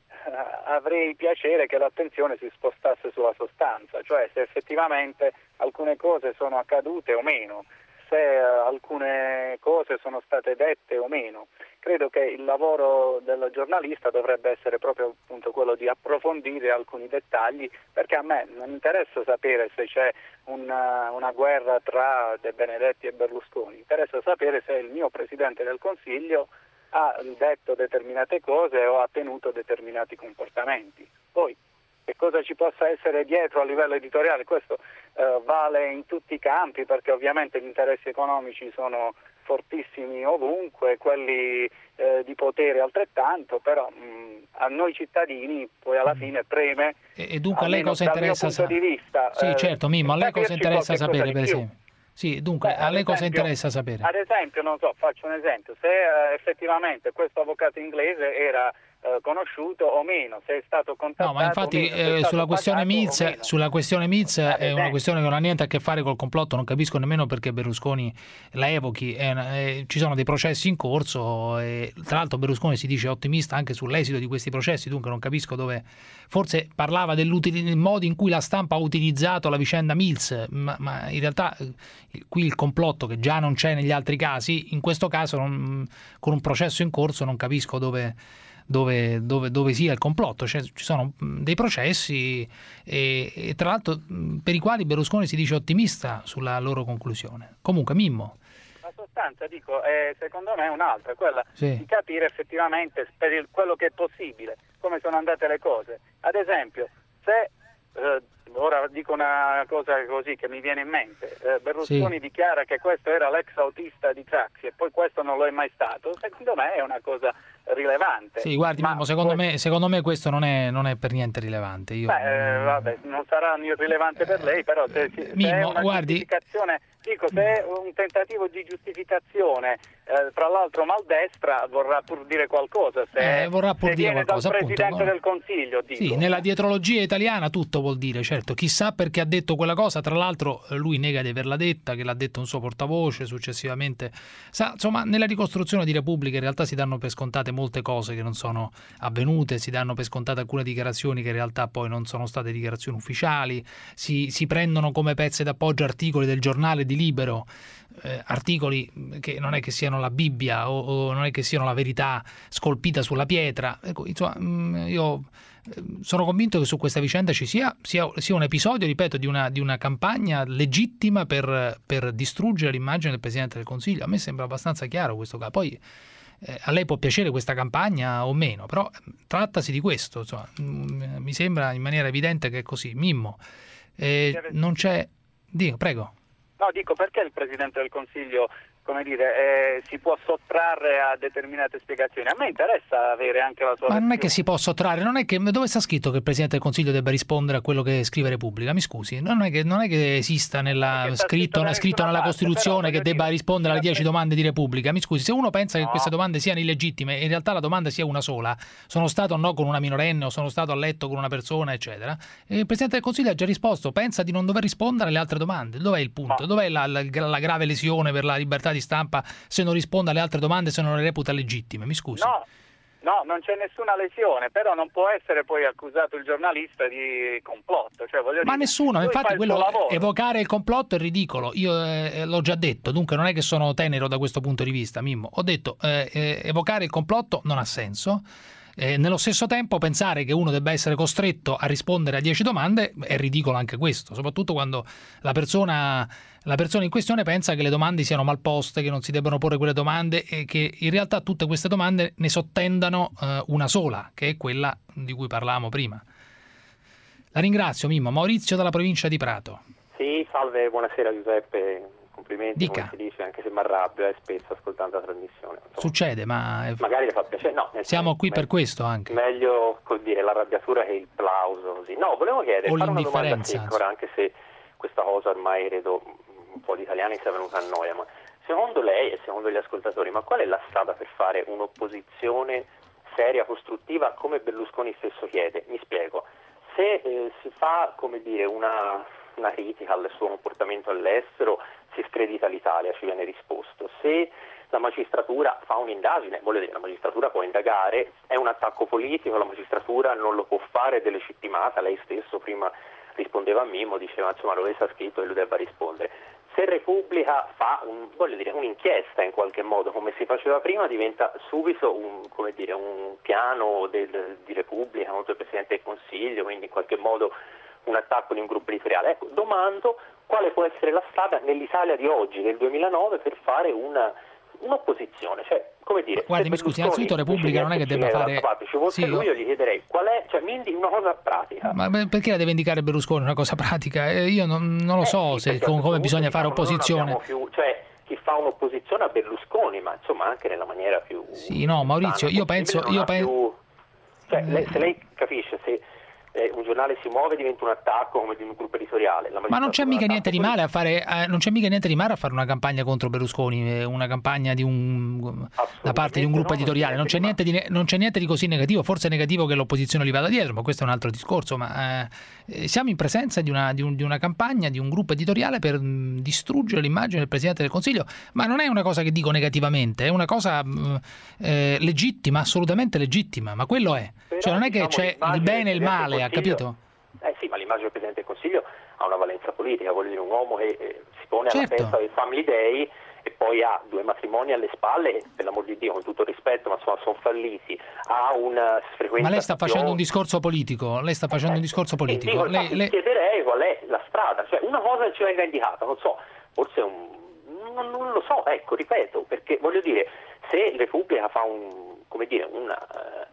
avrei piacere che l'attenzione si spostasse sulla sostanza, cioè se effettivamente alcune cose sono accadute o meno, se eh, alcune cose sono state dette o meno. Credo che il lavoro del giornalista dovrebbe essere proprio appunto quello di approfondire alcuni dettagli, perché a me non interessa sapere se c'è una, una guerra tra De Benedetti e Berlusconi, interessa sapere se il mio Presidente del Consiglio ha detto determinate cose o ha tenuto determinati comportamenti. Poi che cosa ci possa essere dietro a livello editoriale, questo eh, vale in tutti i campi, perché ovviamente gli interessi economici sono fortissimi ovunque, quelli eh, di potere altrettanto, però mh, a noi cittadini poi alla fine preme, e, e dunque a lei cosa interessa sa- di vista, sì, eh, certo, Mimmo, a lei cosa interessa sapere, per esempio? Sì, dunque, Beh, a lei esempio, cosa interessa sapere? Ad esempio, non so, faccio un esempio, se eh, effettivamente questo avvocato inglese era eh, conosciuto o meno, se è stato contattato. No, ma infatti o meno, eh, sulla questione Mills, sulla questione Mills è una questione che non ha niente a che fare col complotto, non capisco nemmeno perché Berlusconi la evochi, è una, è, ci sono dei processi in corso e tra l'altro Berlusconi si dice ottimista anche sull'esito di questi processi, dunque non capisco dove, forse parlava del modo in cui la stampa ha utilizzato la vicenda Mills, ma, ma in realtà qui il complotto, che già non c'è negli altri casi, in questo caso non, con un processo in corso non capisco dove Dove, dove, dove sia il complotto. Cioè, ci sono dei processi e, e tra l'altro per i quali Berlusconi si dice ottimista sulla loro conclusione. Comunque, Mimmo. La sostanza, dico, è, secondo me è un'altra, quella sì. di capire effettivamente per il, quello che è possibile, come sono andate le cose. Ad esempio, se eh, ora dico una cosa così che mi viene in mente. Eh, Berlusconi Sì. dichiara che questo era l'ex autista di Craxi e poi questo non lo è mai stato. Secondo me è una cosa rilevante. Sì, guardi, Ma Mimmo, secondo, poi- me, secondo me questo non è, non è per niente rilevante. Io, Beh, eh, vabbè, non sarà rilevante per lei, però se, se Mimmo, è una guardi- giustificazione, dico, se è un tentativo di giustificazione, eh, tra l'altro maldestra, vorrà pur dire qualcosa. Se, Eh, vorrà pur se dire viene qualcosa, dal appunto. Presidente del Consiglio, dico. Sì, nella dietrologia italiana tutto vuol dire, certo, chissà perché ha detto quella cosa, tra l'altro eh, lui nega di averla detta, che l'ha detto un suo portavoce, successivamente. Sa, insomma, nella ricostruzione di Repubblica in realtà si danno per scontate molte cose che non sono avvenute, si danno per scontate alcune dichiarazioni che in realtà poi non sono state dichiarazioni ufficiali, si, si prendono come pezzi d'appoggio articoli del giornale di Libero, eh, articoli che non è che siano la Bibbia o, o non è che siano la verità scolpita sulla pietra. Ecco, insomma, mh, io eh, sono convinto che su questa vicenda ci sia, sia, sia un episodio, ripeto, di una, di una campagna legittima per, per distruggere l'immagine del Presidente del Consiglio. A me sembra abbastanza chiaro questo caso. Poi eh, a lei può piacere questa campagna o meno, però eh, trattasi di questo, insomma, mh, mi sembra in maniera evidente che è così. Mimmo, eh, non c'è... Dico, prego. No, dico, perché il Presidente del Consiglio, come dire, eh, si può sottrarre a determinate spiegazioni? A me interessa avere anche la sua Ma non è versione. che si può sottrarre, non è che dove sta scritto che il Presidente del Consiglio debba rispondere a quello che scrive Repubblica? Mi scusi, non è che, non è che esista nella, sta scritto, scritto da scritto nella nessuna Costituzione parte, che però, debba voglio rispondere alle dieci domande di Repubblica. Mi scusi, se uno pensa che No. queste domande siano illegittime e in realtà la domanda sia una sola, sono stato o no con una minorenne o sono stato a letto con una persona, eccetera, e il Presidente del Consiglio ha già risposto, pensa di non dover rispondere alle altre domande. Dov'è il punto? Dov'è la, la, la grave lesione per la libertà di stampa se non risponde alle altre domande, se non le reputa legittime? Mi scusi. No, no, non c'è nessuna lesione, però non può essere poi accusato il giornalista di complotto. Cioè, voglio Ma dire, nessuno, lui fa infatti il quello suo lavoro. evocare il complotto è ridicolo. Io eh, l'ho già detto, dunque non è che sono tenero da questo punto di vista, Mimmo. Ho detto eh, eh, evocare il complotto non ha senso. Eh, nello stesso tempo pensare che uno debba essere costretto a rispondere a dieci domande è ridicolo anche questo, soprattutto quando la persona, la persona in questione pensa che le domande siano mal poste, che non si debbano porre quelle domande e che in realtà tutte queste domande ne sottendano eh, una sola, che è quella di cui parlavamo prima. La ringrazio, Mimmo. Maurizio dalla provincia di Prato. Sì, salve, buonasera Giuseppe, complimenti, Dica. come si dice, anche se mi arrabbio, è spesso ascoltando la trasmissione. Insomma, Succede, ma è- magari le fa piacere, no. nel siamo senso, qui per me- questo anche. Meglio col dire l'arrabbiatura che il plauso, così. No, volevo chiedere, O fare una domanda l'indifferenza, secca, anche se questa cosa ormai credo un po' di italiani sia venuta a noia, ma secondo lei e secondo gli ascoltatori, ma qual è la strada per fare un'opposizione seria, costruttiva, come Berlusconi stesso chiede? Mi spiego. Se eh, si fa, come dire, una, una critica al suo comportamento all'estero, si scredita l'Italia, ci viene risposto. Se la magistratura fa un'indagine, voglio dire, la magistratura può indagare, è un attacco politico, la magistratura non lo può fare, delegittimata, lei stesso prima rispondeva a Mimmo, diceva insomma dove sta scritto e lui debba rispondere. Se Repubblica fa un, voglio dire, un'inchiesta in qualche modo, come si faceva prima, diventa subito un, come dire, un piano del, di Repubblica contro il Presidente del Consiglio, quindi in qualche modo un attacco di un gruppo editoriale. Ecco, domando quale può essere la strada nell'Italia di oggi, del duemilanove, per fare una, un'opposizione, cioè come dire, Guardi, mi scusi, innanzitutto Repubblica non è che debba fare... parte, ci fosse Sì, lui, io gli chiederei qual è, cioè mi indichi una cosa pratica. Ma beh, perché la deve indicare Berlusconi una cosa pratica? Eh, io non, non lo so se, perché a com- questo come punto, bisogna fare diciamo, non opposizione. abbiamo più, cioè chi fa un'opposizione a Berlusconi, ma insomma anche nella maniera più Sì, no, Maurizio, io penso... non Io ha pen- più- cioè, lei- se lei capisce, se eh, un giornale si muove diventa un attacco come di un gruppo editoriale. La Ma non c'è magistratura mica attacca niente di male a fare eh, non c'è mica niente di male a fare una campagna contro Berlusconi, eh, una campagna di un da parte di un gruppo editoriale, non c'è niente di ne- non c'è niente di così negativo, forse è negativo che l'opposizione gli vada dietro, ma questo è un altro discorso, ma eh, eh, siamo in presenza di una, di, un- di una campagna, di un gruppo editoriale per mh, distruggere l'immagine del Presidente del Consiglio, ma non è una cosa che dico negativamente, è una cosa mh, eh, legittima, assolutamente legittima, ma quello è, cioè non è che diciamo, c'è il l'immagine bene e il del male, ha Consiglio- capito? Eh sì, ma l'immagine del Presidente del Consiglio ha una valenza politica, voglio dire, un uomo che eh, si pone alla Certo. testa del Family Day e poi ha due matrimoni alle spalle, e, per l'amor di Dio, con tutto il rispetto, ma insomma sono falliti, ha una frequenza. Ma lei sta facendo un discorso politico, lei sta facendo un discorso politico. Dico, Lei- infatti, lei- chiederei qual è la strada, cioè una cosa ci venga indicata, non so, forse un, non, non lo so, ecco, ripeto, perché voglio dire, se Repubblica fa un, come dire, una, eh,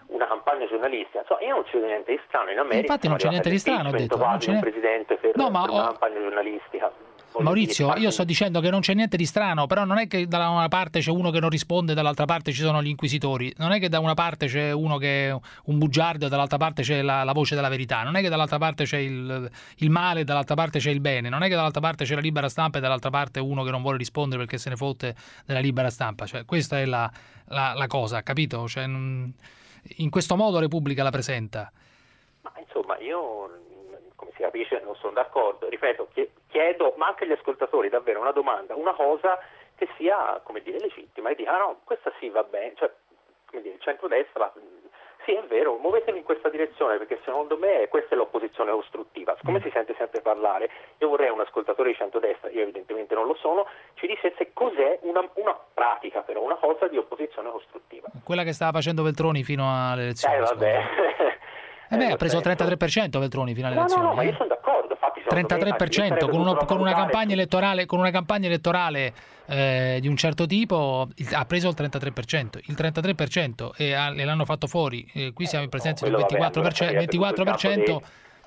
una campagna giornalistica. Insomma, io non ci vedo niente di strano. In America infatti non c'è niente di strano, ho detto. Non c'è un presidente per, no, ma per una ho... campagna giornalistica. Maurizio, io sto dicendo che non c'è niente di strano, però non è che da una parte c'è uno che non risponde, dall'altra parte ci sono gli inquisitori, non è che da una parte c'è uno che è un bugiardo e dall'altra parte c'è la, la voce della verità, non è che dall'altra parte c'è il, il male e dall'altra parte c'è il bene, non è che dall'altra parte c'è la libera stampa e dall'altra parte uno che non vuole rispondere perché se ne fotte della libera stampa, cioè questa è la, la, la cosa, capito? Cioè, in questo modo Repubblica la presenta. Ma insomma, io... come si capisce non sono d'accordo, ripeto, chiedo, ma anche agli ascoltatori, davvero una domanda, una cosa che sia, come dire, legittima, e dica, ah, no, questa sì va bene, cioè, come dire, il centrodestra, sì è vero, muovetevi in questa direzione, perché secondo me questa è l'opposizione costruttiva. Siccome si sente sempre parlare, io vorrei un ascoltatore di centrodestra, io evidentemente non lo sono, ci dicesse cos'è una, una pratica però, una cosa di opposizione costruttiva. Quella che stava facendo Veltroni fino alle elezioni. Eh vabbè... Eh beh, ha preso il trentatré per cento Veltroni fino alle no, elezioni. No, no, ma io sono d'accordo. Infatti, trentatré per cento con, uno, con una campagna elettorale, con una campagna elettorale eh, di un certo tipo il, ha preso il trentatré per cento. Il trentatré per cento e, ha, e l'hanno fatto fuori. Eh, qui siamo in presenza del ventiquattro per cento. ventiquattro per cento.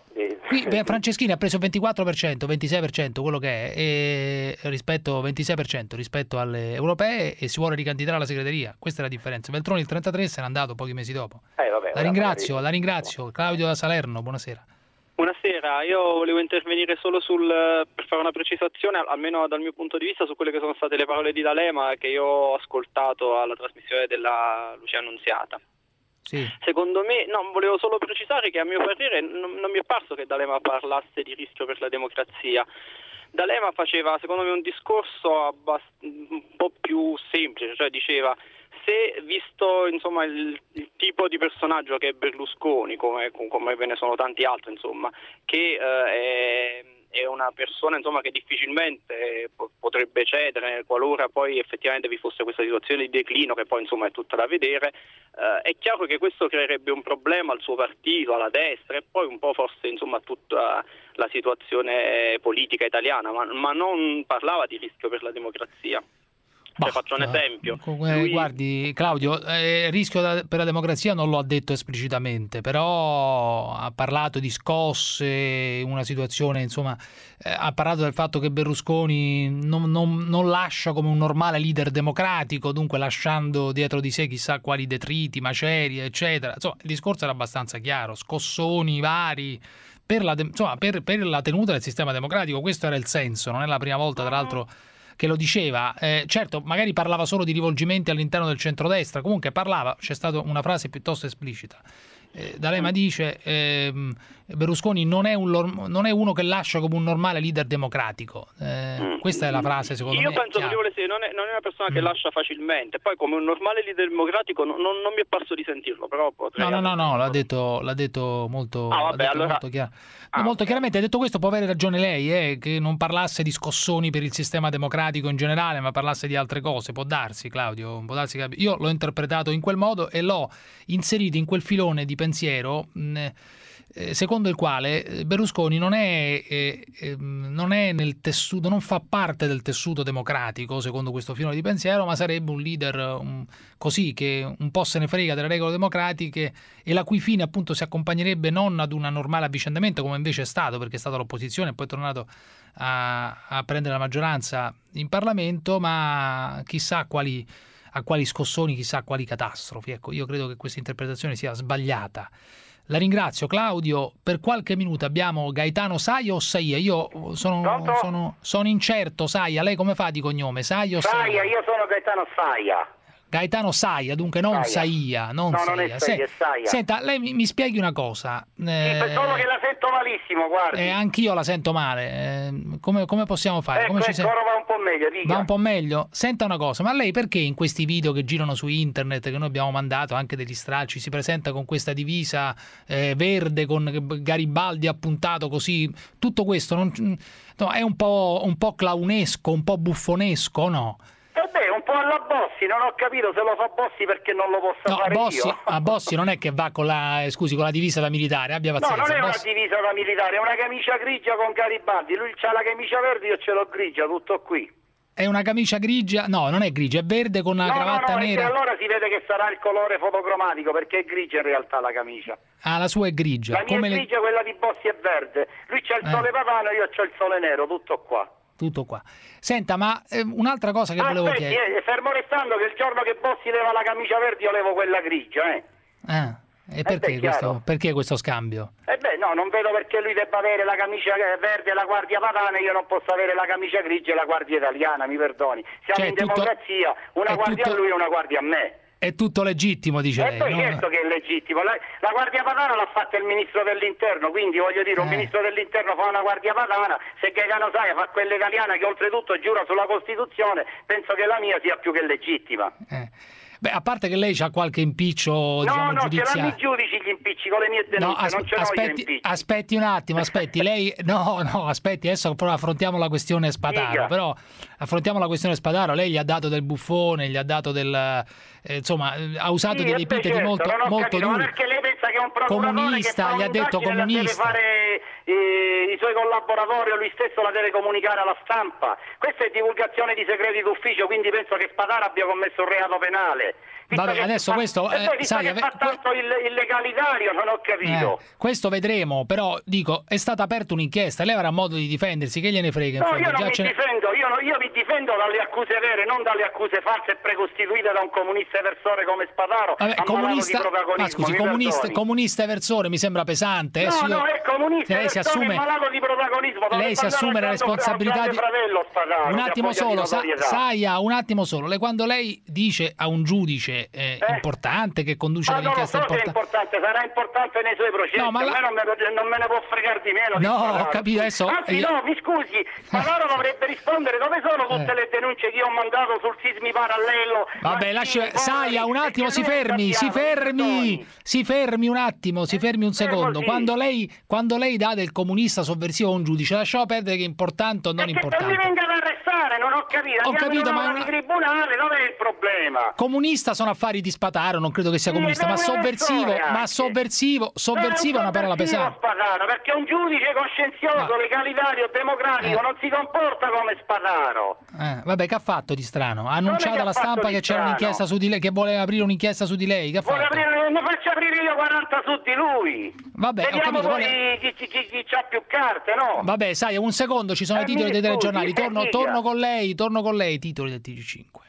Qui beh, Franceschini ha preso il ventiquattro per cento, ventisei per cento quello che è, e rispetto ventisei per cento rispetto alle europee, e si vuole ricandidare alla segreteria. Questa è la differenza. Veltroni il trentatré se n'è andato pochi mesi dopo. Eh, vabbè, la ringrazio, la ringrazio. Claudio da Salerno, buonasera. Buonasera, io volevo intervenire solo sul, per fare una precisazione, almeno dal mio punto di vista, su quelle che sono state le parole di D'Alema che io ho ascoltato alla trasmissione della Lucia Annunziata. Sì. Secondo me, no, volevo solo precisare che a mio parere non, non mi è parso che D'Alema parlasse di rischio per la democrazia. D'Alema faceva, secondo me, un discorso abbast- un po' più semplice, cioè diceva: se visto insomma il, il tipo di personaggio che è Berlusconi, come, come ve ne sono tanti altri, insomma, che eh, è, è una persona insomma che difficilmente potrebbe cedere qualora poi effettivamente vi fosse questa situazione di declino, che poi insomma è tutta da vedere, eh, è chiaro che questo creerebbe un problema al suo partito, alla destra, e poi un po' forse insomma a tutta la situazione politica italiana, ma, ma non parlava di rischio per la democrazia. Cioè, faccio un esempio. Lui... Guardi, Claudio, eh, rischio da, per la democrazia non lo ha detto esplicitamente, però ha parlato di scosse, una situazione, insomma, eh, ha parlato del fatto che Berlusconi non, non, non lascia come un normale leader democratico, dunque lasciando dietro di sé chissà quali detriti, macerie, eccetera. Insomma, il discorso era abbastanza chiaro, scossoni vari per la, de- insomma, per, per la tenuta del sistema democratico. Questo era il senso, non è la prima volta, tra l'altro, che lo diceva. Eh, certo, magari parlava solo di rivolgimenti all'interno del centrodestra, comunque parlava, c'è stata una frase piuttosto esplicita. Eh, D'Alema dice ehm, Berlusconi non è, un, non è uno che lascia come un normale leader democratico. Eh, questa è la frase, secondo Io me. Io penso che vuole dire, non, è, non è una persona che mm. lascia facilmente, poi come un normale leader democratico non, non, non mi è parso di sentirlo, però potrei... No, no, no, no, l'ha detto, l'ha detto molto, ah, vabbè, detto allora... molto, chiaro. ah, no, molto okay. chiaramente. Ha detto questo, può avere ragione lei, eh, che non parlasse di scossoni per il sistema democratico in generale, ma parlasse di altre cose. Può darsi, Claudio, può darsi che... Io l'ho interpretato in quel modo e l'ho inserito in quel filone di pensiero mh, eh, secondo il quale Berlusconi non è, eh, eh, non è nel tessuto, non fa parte del tessuto democratico, secondo questo filone di pensiero, ma sarebbe un leader um, così, che un po' se ne frega delle regole democratiche e la cui fine appunto si accompagnerebbe non ad un normale avvicendamento, come invece è stato, perché è stato all'opposizione e poi è tornato a, a prendere la maggioranza in Parlamento, ma chissà quali, a quali scossoni, chissà a quali catastrofi. Ecco, io credo che questa interpretazione sia sbagliata. La ringrazio, Claudio. Per qualche minuto abbiamo Gaetano Saia o Saia? Io sono, sono, sono incerto. Saia, lei come fa di cognome? Saia o Saia? Saia, io sono Gaetano Saia. Gaetano Saia, dunque non Saia. Non no, Saia. non è Saia, è Saia. Senta, lei mi, mi spieghi una cosa. Eh, sì, solo che la sento malissimo, guardi. Eh, anch'io la sento male. Eh, come, come possiamo fare? Ecco, come ecco, ci ora va un po' meglio, dica. Va un po' meglio? Senta una cosa, ma lei perché in questi video che girano su internet, che noi abbiamo mandato, anche degli stralci, si presenta con questa divisa eh, verde con Garibaldi appuntato così? Tutto questo non, no, è un po', un po' clownesco, un po' buffonesco, no? Vabbè, un po' alla Bossi, non ho capito se lo fa Bossi perché non lo posso no, fare Bossi, io. A Bossi non è che va con la, scusi, con la divisa da militare, abbia pazienza. No, non è Bossi... una divisa da militare, è una camicia grigia con Garibaldi, lui c'ha la camicia verde, io ce l'ho grigia, tutto qui. È una camicia grigia? No, non è grigia, è verde con una no, cravatta no, no, nera. Allora si vede che sarà il colore fotocromatico, perché è grigia in realtà la camicia. Ah, la sua è grigia. La mia Come è le... grigia, quella di Bossi è verde. Lui c'ha il Eh. sole padano, io c'ho il sole nero, tutto qua. Tutto qua. Senta, ma eh, un'altra cosa che volevo Aspetti, chiedere. eh, fermo restando che il giorno che Bossi leva la camicia verde io levo quella grigia, eh. Ah, e perché, beh, questo, chiaro. perché questo scambio? Eh beh, no, non vedo perché lui debba avere la camicia verde e la guardia padana e io non posso avere la camicia grigia e la guardia italiana, mi perdoni. Siamo Cioè, in tutto- democrazia, una è guardia tutto- a lui e una guardia a me. È tutto legittimo, dice E lei. poi no? certo che è legittimo. La, la guardia padana l'ha fatta il ministro dell'interno, quindi voglio dire, un Eh. ministro dell'interno fa una guardia padana, se Gaetano Saia fa quella italiana che oltretutto giura sulla Costituzione, penso che la mia sia più che legittima. Beh, a parte che lei ha qualche impiccio, No, diciamo, no, ce l'hanno giudiziario. i giudici gli impicci con le mie denunce, No, as- non ce l'ho io aspetti, impicci. aspetti un attimo, aspetti, lei no, no, aspetti, adesso però affrontiamo la questione Spadaro, Dica. però affrontiamo la questione Spadaro, lei gli ha dato del buffone, gli ha dato del eh, insomma, ha usato Sì, degli eh beh, epiteti certo, molto non ho molto capito, ma duri. perché lei pensa che è un procuratore Comunista, che fa gli ha detto un'indagine, la comunista. deve fare eh, i suoi collaboratori o lui stesso la deve comunicare alla stampa. Questa è divulgazione di segreti d'ufficio, quindi penso che Spadaro abbia commesso un reato penale. Visto Vabbè, che adesso fa, questo, e eh, poi visto sai, che ave- fa tanto il, il legalitario, non ho capito. Eh, questo vedremo, però dico, è stata aperta un'inchiesta, lei avrà modo di difendersi, che gliene frega in No, fondo, io non già mi ce ne- difendo, io, no- io mi difendo dalle accuse vere, non dalle accuse false e precostituite da un comunista eversore come Spadaro, Vabbè, ammalato comunista, di protagonismo. ma scusi, mi comunista, perdoni. comunista eversore mi sembra pesante. eh, No, sì, no, io- è comunista, lei si persone assume, malato di protagonismo. lei dovrebbe si andare assume a la grande- responsabilità a di... grande fratello, Spadaro, Un che ha attimo voglia di solo, Sa- notorietà. Saia, un attimo solo. Le- Quando lei dice a un giudice eh, importante che conduce Ma non lo un'inchiesta so se è importante... importante, sarà importante nei suoi processi, No, ma a la- me non me, non me ne può fregare di meno. di No, Spadaro. ho capito, adesso- Anzi, io- no, mi scusi, Spadaro dovrebbe rispondere dove sono tutte Eh. le denunce che io ho mandato sul sismi parallelo. Vabbè, lasci... Mancini, Saia, un Poveri, attimo, perché si lui è fermi, si cambiato, fermi, si fermi un attimo, si fermi un secondo. sì. Quando lei, quando lei dà del comunista sovversivo a un giudice, lasciamo perdere che è importante o non Che non mi importante. venga ad arrestare, non ho capito. Ho Andiamo capito, in ma è un'aula una- di tribunale, dov'è il problema? Comunista sono affari di Spadaro, non credo che sia Sì, comunista, ma non è sovversivo, vero, ma anche. sovversivo, sovversivo è una parola sovversivo pesante. Spadaro, perché un giudice coscienzioso, legalitario, democratico Eh. non si comporta come Spadaro. Eh, vabbè, che ha fatto di strano? Ha che annunciato ha alla fatto stampa di che c'era strano? un'inchiesta su di lei, che voleva aprire un'inchiesta su di lei. Che ha Vuole fatto? aprire, ne faccio aprire io quaranta su di lui. Vabbè, ho Vediamo capito, poi vuole- chi, chi, chi, chi ha più carte, no? Vabbè, sai, un secondo, ci sono Eh, i titoli mi dei scusi, telegiornali. eh, Torno, dica. torno con lei, torno con lei, titoli del T G cinque.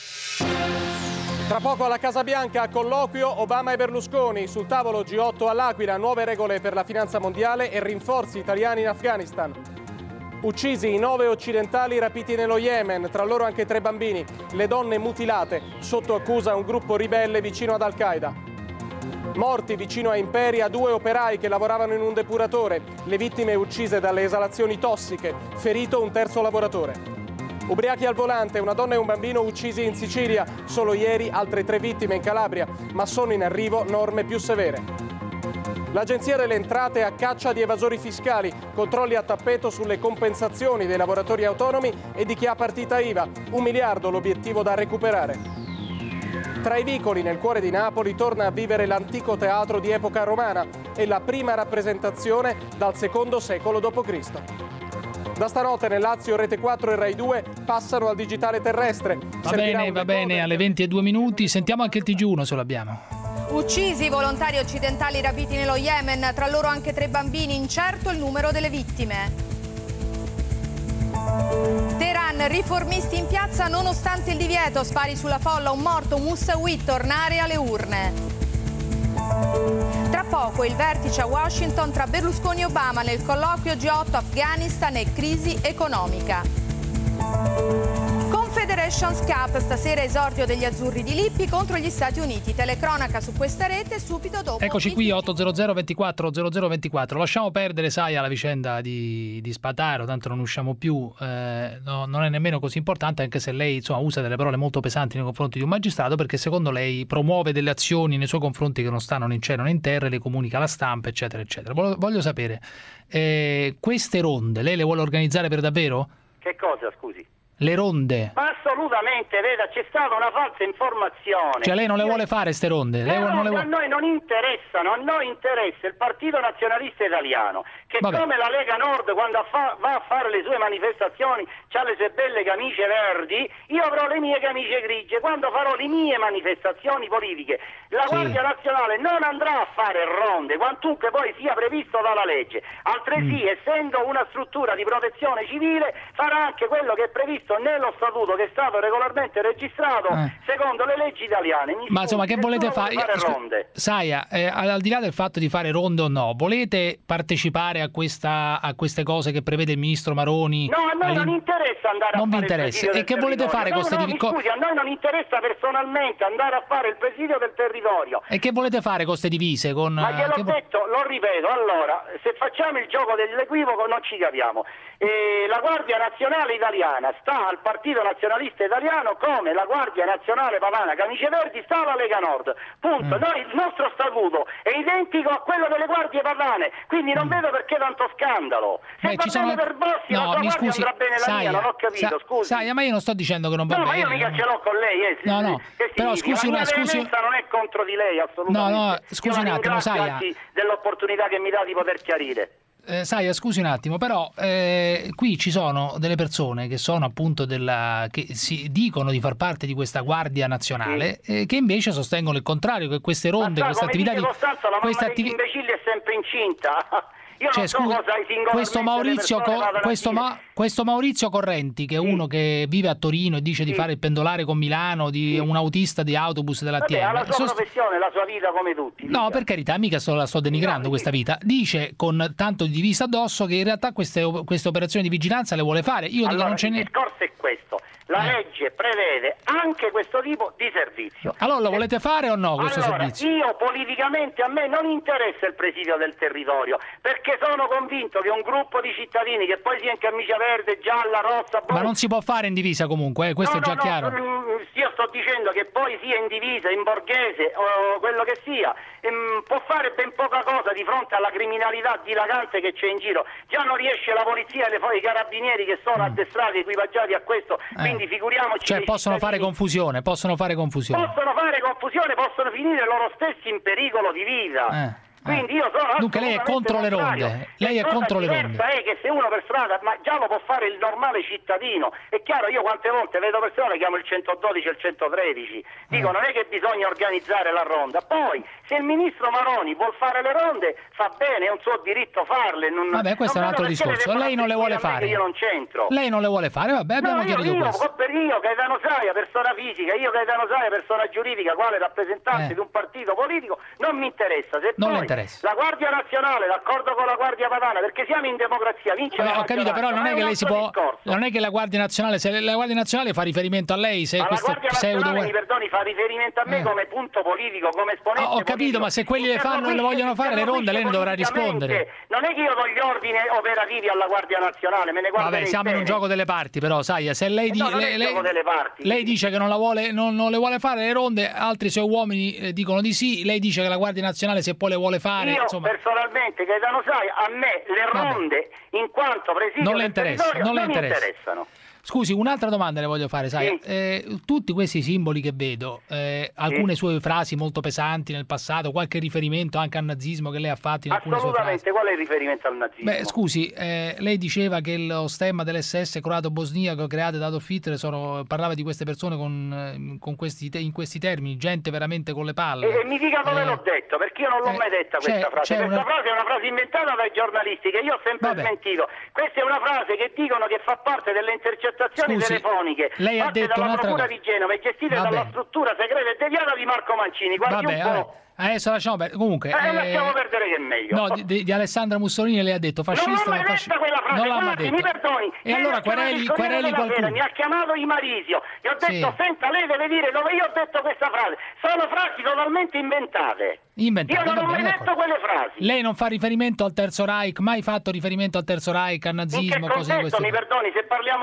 Tra poco alla Casa Bianca, colloquio Obama e Berlusconi. Sul tavolo G otto all'Aquila, nuove regole per la finanza mondiale e rinforzi italiani in Afghanistan. Uccisi i nove occidentali rapiti nello Yemen, tra loro anche tre bambini. Le donne mutilate, sotto accusa un gruppo ribelle vicino ad Al-Qaeda. Morti vicino a Imperia due operai che lavoravano in un depuratore. Le vittime uccise dalle esalazioni tossiche. Ferito un terzo lavoratore. Ubriachi al volante, una donna e un bambino uccisi in Sicilia. Solo ieri altre tre vittime in Calabria, ma sono in arrivo norme più severe. L'Agenzia delle Entrate a caccia di evasori fiscali, controlli a tappeto sulle compensazioni dei lavoratori autonomi e di chi ha partita I V A. Un miliardo l'obiettivo da recuperare. Tra i vicoli nel cuore di Napoli torna a vivere l'antico teatro di epoca romana e la prima rappresentazione dal secondo secolo dopo Cristo. Da stanotte nel Lazio Rete quattro e Rai due passano al digitale terrestre. Va bene, va bene, alle venti e due minuti. Sentiamo anche il T G uno se lo abbiamo. Uccisi i volontari occidentali rapiti nello Yemen, tra loro anche tre bambini, incerto il numero delle vittime. Teheran, riformisti in piazza nonostante il divieto, spari sulla folla, un morto, Moussaoui, tornare alle urne. Tra poco il vertice a Washington tra Berlusconi e Obama nel colloquio G otto Afghanistan e crisi economica. Confederations Cup, stasera esordio degli azzurri di Lippi contro gli Stati Uniti. Telecronaca su questa rete subito dopo. Eccoci qui, otto zero zero ventiquattro zero zero ventiquattro. Lasciamo perdere, sai, alla vicenda di, di Spadaro, tanto non usciamo più, eh, no, non è nemmeno così importante, anche se lei insomma usa delle parole molto pesanti nei confronti di un magistrato, perché secondo lei promuove delle azioni nei suoi confronti che non stanno né in cielo né in terra, le comunica alla stampa, eccetera, eccetera. Voglio, voglio sapere, eh, queste ronde lei le vuole organizzare per davvero? Che cosa, scusi? Le ronde? Ma assolutamente, veda, c'è stata una falsa informazione. Cioè lei non le vuole fare ste ronde? Lei Però non le vuole... a noi non interessano, a noi interessa il Partito Nazionalista Italiano, che Vabbè. come la Lega Nord quando fa, va a fare le sue manifestazioni ha le sue belle camicie verdi, io avrò le mie camicie grigie. Quando farò le mie manifestazioni politiche, la Sì. Guardia Nazionale non andrà a fare ronde, quantunque poi sia previsto dalla legge. Altresì, Mm. essendo una struttura di protezione civile, farà anche quello che è previsto nello statuto, che è stato regolarmente registrato Eh. secondo le leggi italiane. Mi Ma insomma, scusi, che volete nessuno fare? vuole fare Scu- ronde. Saia, eh, al al di là del fatto di fare ronde o no, volete partecipare a, questa, a queste cose che prevede il ministro Maroni? No, a noi All'in- non interessa andare Non a vi fare interessa. il presidio E del che volete territorio. fare no, con ste no, divi- mi co- scusi, a noi non interessa personalmente andare a fare il presidio del territorio. E che volete fare con queste divise? Con, Ma eh, gliel'ho che vo- detto, lo ripeto, allora, se facciamo il gioco dell'equivoco non ci capiamo. E la Guardia Nazionale Italiana sta al Partito Nazionalista Italiano come la Guardia Nazionale Padana Camicie Verdi sta alla Lega Nord. Punto. Mm. Noi, il nostro statuto è identico a quello delle Guardie Padane, quindi non vedo perché tanto scandalo. Se Beh, va ci sono- bene per Bossi, la No, sua mi guardia scusi, andrà bene la Saia, mia, non ho capito, Sa- scusi. Saia, ma io non sto dicendo che non va No, ma bene. io mica ce l'ho con lei, eh. No, no, Che però significa? scusi La una- mia scusi- veemenza non è contro di lei, assolutamente. No, no, scusi Io la un attimo, ringrazio, Saia. anzi, dell'opportunità che mi dà di poter chiarire. Eh, Saia, scusi un attimo, però eh, qui ci sono delle persone che sono appunto della che si dicono di far parte di questa Guardia Nazionale eh, che invece sostengono il contrario, che queste ronde, Ma queste come attività dice di Costanzo, la queste mamma degli attivi- imbecilli è sempre incinta. Io Cioè, non so scusi, cosa singolarmente questo le Maurizio, persone Co- vadano a questo, dire. Ma- questo Maurizio Correnti, che è uno che vive a Torino e dice di fare il pendolare con Milano, di un autista di autobus dell'A T Vabbè, ha la M. sua Sost- professione, la sua vita come tutti. No, per carità, mica sto, la sto denigrando questa vita. Dice con tanto di divisa addosso che in realtà queste, queste operazioni di vigilanza le vuole fare. Io dico Allora, non ce il n'è. discorso è questo. La Eh. legge prevede anche questo tipo di servizio. Allora lo volete fare o no questo Allora, servizio? io politicamente a me non interessa il presidio del territorio, perché sono convinto che un gruppo di cittadini che poi sia in camicia verde, gialla, rossa, Ma non si può fare in divisa comunque, eh, questo no, è già no, chiaro. No, mm, io sto dicendo che poi sia in divisa, in borghese o quello che sia, ehm, può fare ben poca cosa di fronte alla criminalità dilagante che c'è in giro. Già non riesce la polizia e le poi i carabinieri che sono addestrati, equipaggiati a questo, Mm. Eh. quindi figuriamoci. Cioè dei possono fare cittadini. confusione, possono fare confusione. Possono fare confusione, possono finire loro stessi in pericolo di vita. Eh. Quindi io sono Dunque lei è assolutamente contro le contrario. ronde. Lei è cosa contro le ronde. diversa è che se uno per strada, ma già lo può fare il normale cittadino. È chiaro, io quante volte vedo persone che chiamo il centododici e il centotredici. Dico, Eh. non è che bisogna organizzare la ronda. Poi, se il ministro Maroni vuol fare le ronde, fa bene, è un suo diritto farle. Non, Vabbè, questo non è un altro vedo perché discorso. devono Lei non le vuole attribuire a me fare. che Io non c'entro. Lei non le vuole fare, vabbè, abbiamo No, io, chiarito io, questo. per io, Gaetano Saia, persona fisica, io Gaetano Saia, persona giuridica, quale rappresentante Eh. di un partito politico, non mi interessa. Se Non le poi interessa. la Guardia Nazionale, d'accordo con la Guardia Padana, perché siamo in democrazia, vince Vabbè, la ho capito, però non maggioranza, è che ma lei si un può. altro discorso. Non è che la Guardia Nazionale, se la Guardia Nazionale fa riferimento a lei, se Ma la questo Guardia pseudo. Nazionale, mi perdoni, fa riferimento a me Eh. come punto politico, come esponente Ho capito, politico. ma se quelli le fanno e le vogliono fare le ronde, lei ne dovrà rispondere. Non è che io do gli ordini operativi alla Guardia Nazionale, me ne guardo Vabbè, siamo in un gioco delle parti, però, sai, se lei, di- no, non è lei, il lei- gioco delle parti. lei dice che non, la vuole, non, non le vuole fare le ronde, altri suoi uomini eh, dicono di sì, lei dice che la Guardia Nazionale se poi le vuole fare, Io insomma. personalmente, Gaetano Saia, a me le ronde in quanto presidio Non le del interessa, territorio non le mi interessa. interessano. Scusi, un'altra domanda le voglio fare, sai, Sì. eh, tutti questi simboli che vedo, eh, alcune sue frasi molto pesanti nel passato, qualche riferimento anche al nazismo che lei ha fatto in alcune sue frasi. Assolutamente, qual è il riferimento al nazismo? Beh, scusi, eh, lei diceva che lo stemma dell'esse esse croato-bosniaco create da Adolf Hitler sono, parlava di queste persone con, eh, con questi, te- in questi termini, gente veramente con le palle. E, e mi dica dove Eh, l'ho detto, perché io non l'ho eh, mai detta c'è- questa frase. c'è Questa una- frase è una frase inventata dai giornalisti che io ho sempre Vabbè. smentito. Questa è una frase che dicono che fa parte delle intercettazioni Scusi, telefoniche lei ha fatte detto dalla un'altra Procura cosa. di Genova e gestite Vabbè. dalla struttura segreta e deviata di Marco Mancini. Guardi Vabbè, un po'. vabbè. Adesso lasciamo perdere. Comunque, Eh, eh, lasciamo perdere che è meglio. no, di, di- di Alessandra Mussolini lei ha detto fascista. non l'ho mai ma fasci- detta quella frase, non l'ha mai guardi, mi detto. perdoni. E Ieri allora ho chiamato quereli, il Corriere quereli della Sera, qualcuno. mi ha chiamato Imarisio, gli ho detto, Sì. senta, lei deve dire dove io ho detto questa frase. Sono frasi totalmente inventate. Inventate, Io non va ho mai bene, detto d'accordo. quelle frasi. Lei non fa riferimento al Terzo Reich, mai fatto riferimento al Terzo Reich, al In che nazismo, cose di contesto, questo mi tipo. perdoni, se parliamo di storia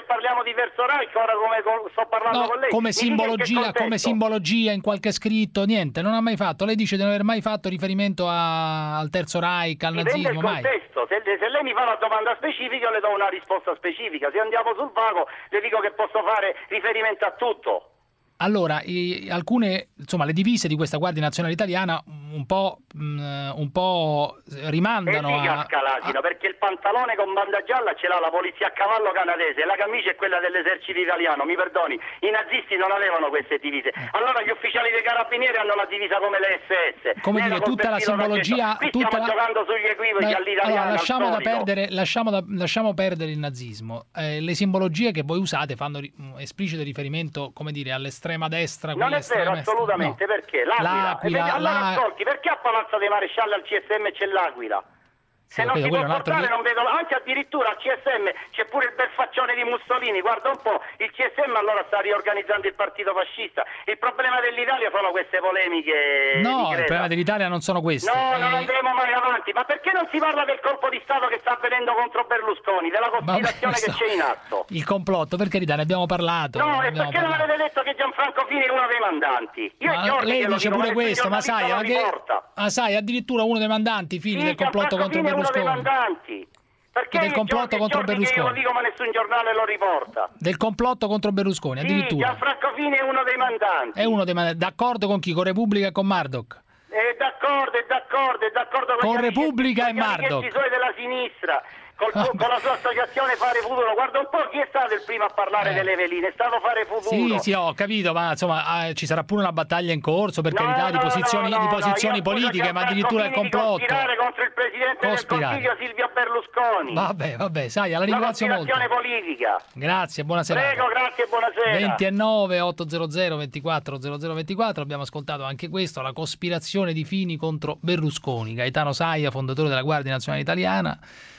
che parliamo di Verso Reich, ora come con, sto parlando No, con lei. come Mi simbologia, come simbologia in qualche scritto, niente, non ha mai fatto. Lei dice di non aver mai fatto riferimento a, al Terzo Reich, al Dipende nazismo, dal mai. contesto. Se, se lei mi fa una domanda specifica, io le do una risposta specifica. Se andiamo sul vago, le dico che posso fare riferimento a tutto. Allora, i, alcune, insomma, le divise di questa Guardia Nazionale Italiana un po', mh, un po' rimandano e dica a... Scalagino, perché il pantalone con banda gialla ce l'ha la polizia a cavallo canadese, la camicia è quella dell'esercito italiano, mi perdoni, i nazisti non avevano queste divise, allora gli ufficiali dei carabinieri hanno la divisa come le S S. Come dire, tutta la simbologia... Qui tutta stiamo la... giocando sugli equivoci Beh, all'italiano, allora, lasciamo, al da solito. perdere, lasciamo, da, lasciamo perdere il nazismo. Eh, le simbologie che voi usate fanno ri, esplicito riferimento, come dire, all'estrema destra. Non è vero, assolutamente, no. Perché? L'Aquila. L'Aquila, E perché, allora la... ascolti, perché a Palazzo dei Marescialli al C S M c'è l'Aquila? Se Sì, non capito, si può quello è un altro portare, di- non vedo, anche addirittura al C S M c'è pure il bel faccione di Mussolini, guarda un po', il C S M allora sta riorganizzando il partito fascista. Il problema dell'Italia sono queste polemiche. No, il problema dell'Italia non sono questi. No, Eh, non andremo mai avanti, ma perché non si parla del colpo di Stato che sta avvenendo contro Berlusconi, della cospirazione questo- che c'è in atto? Il complotto, per carità, ne abbiamo parlato. No, ne e abbiamo perché non parlato. avete detto che Gianfranco Fini è uno dei mandanti? Io Ma è giorni lei che lo dice dico, pure nessun questo, ma sai, giornalista ma lo che, riporta. ah, sai, addirittura uno dei mandanti fini Sì, del complotto Gianfranco contro Fini è uno dei Berlusconi. mandanti. Perché Del io complotto giorni, contro giorni che io lo Berlusconi. dico ma nessun giornale lo riporta? Del complotto contro Berlusconi, Sì, addirittura. Gianfranco Fini è uno dei mandanti. È uno dei mandanti. D'accordo con chi? Con Repubblica e con Murdoch? È d'accordo, è d'accordo, è d'accordo con, Con gli amici- Repubblica con e gli amichetti Murdoch. suoi della sinistra. Col, con la sua associazione Fare Futuro, guarda un po' chi è stato il primo a parlare Eh. delle veline, è stato Fare Futuro. Sì, sì, ho capito, ma insomma eh, ci sarà pure una battaglia in corso, per No, carità, di no, posizioni, no, no, di posizioni no, io politiche, accuso ma addirittura il Gianfranco Fini complotto. di cospirare contro il Presidente Cospirare. del Consiglio Silvio Berlusconi. Vabbè, vabbè, sai, la La ringrazio molto. cospirazione politica. Grazie, buona serata. Prego, grazie e buonasera. venti e nove ottocento ventiquattro zero zero ventiquattro, abbiamo ascoltato anche questo, la cospirazione di Fini contro Berlusconi. Gaetano Saia, fondatore della Guardia Nazionale Italiana,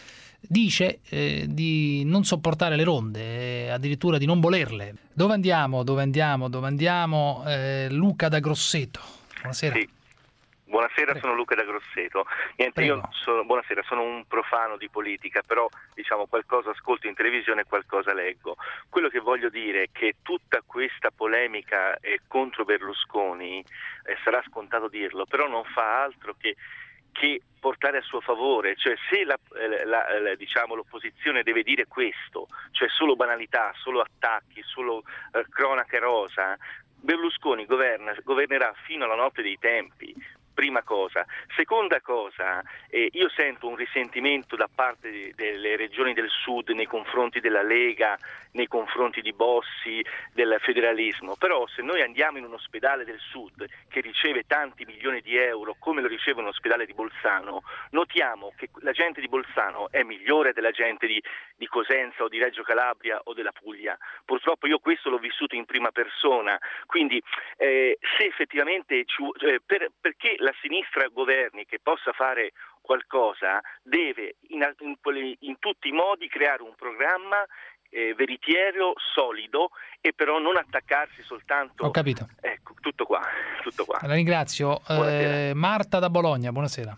dice eh, di non sopportare le ronde, eh, addirittura di non volerle. Dove andiamo? Dove andiamo? Dove andiamo? Eh, Luca da Grosseto. Buonasera. Sì. Buonasera, sono Luca da Grosseto. Niente, io sono, buonasera, sono un profano di politica, però diciamo qualcosa ascolto in televisione e qualcosa leggo. Quello che voglio dire è che tutta questa polemica eh, contro Berlusconi, eh, sarà scontato dirlo, però non fa altro che che portare a suo favore, cioè se la, la, la, diciamo, l'opposizione deve dire questo, cioè solo banalità, solo attacchi, solo eh, cronaca rosa, Berlusconi governa, governerà fino alla notte dei tempi. Prima cosa. Seconda cosa, eh, io sento un risentimento da parte de- delle regioni del sud nei confronti della Lega, nei confronti di Bossi, del federalismo, però se noi andiamo in un ospedale del sud che riceve tanti milioni di euro come lo riceve un ospedale di Bolzano, notiamo che la gente di Bolzano è migliore della gente di, di Cosenza o di Reggio Calabria o della Puglia. Purtroppo io questo l'ho vissuto in prima persona, quindi eh, se effettivamente ci, eh, per, perché la sinistra governi che possa fare qualcosa deve in, in, in tutti i modi creare un programma eh, veritiero, solido, e però non attaccarsi soltanto. Ho capito. Ecco, tutto qua, tutto qua. La ringrazio. Eh, Marta da Bologna, buonasera.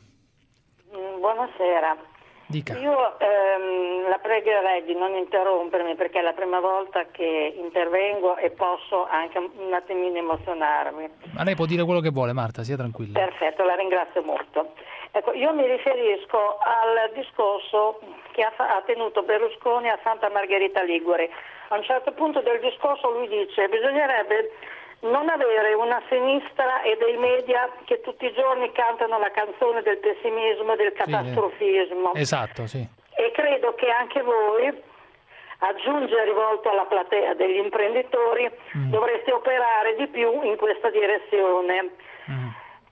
Mm, Buonasera. Dica. Io ehm, la pregherei di non interrompermi perché è la prima volta che intervengo e posso anche un attimino emozionarmi. Ma lei può dire quello che vuole, Marta, sia tranquilla. Perfetto, la ringrazio molto. Ecco, io mi riferisco al discorso che ha, fa- ha tenuto Berlusconi a Santa Margherita Ligure. A un certo punto del discorso lui dice: bisognerebbe non avere una sinistra e dei media che tutti i giorni cantano la canzone del pessimismo e del catastrofismo. Sì, esatto, sì. E credo che anche voi, aggiunge rivolto alla platea degli imprenditori, mm. dovreste operare di più in questa direzione. Mm.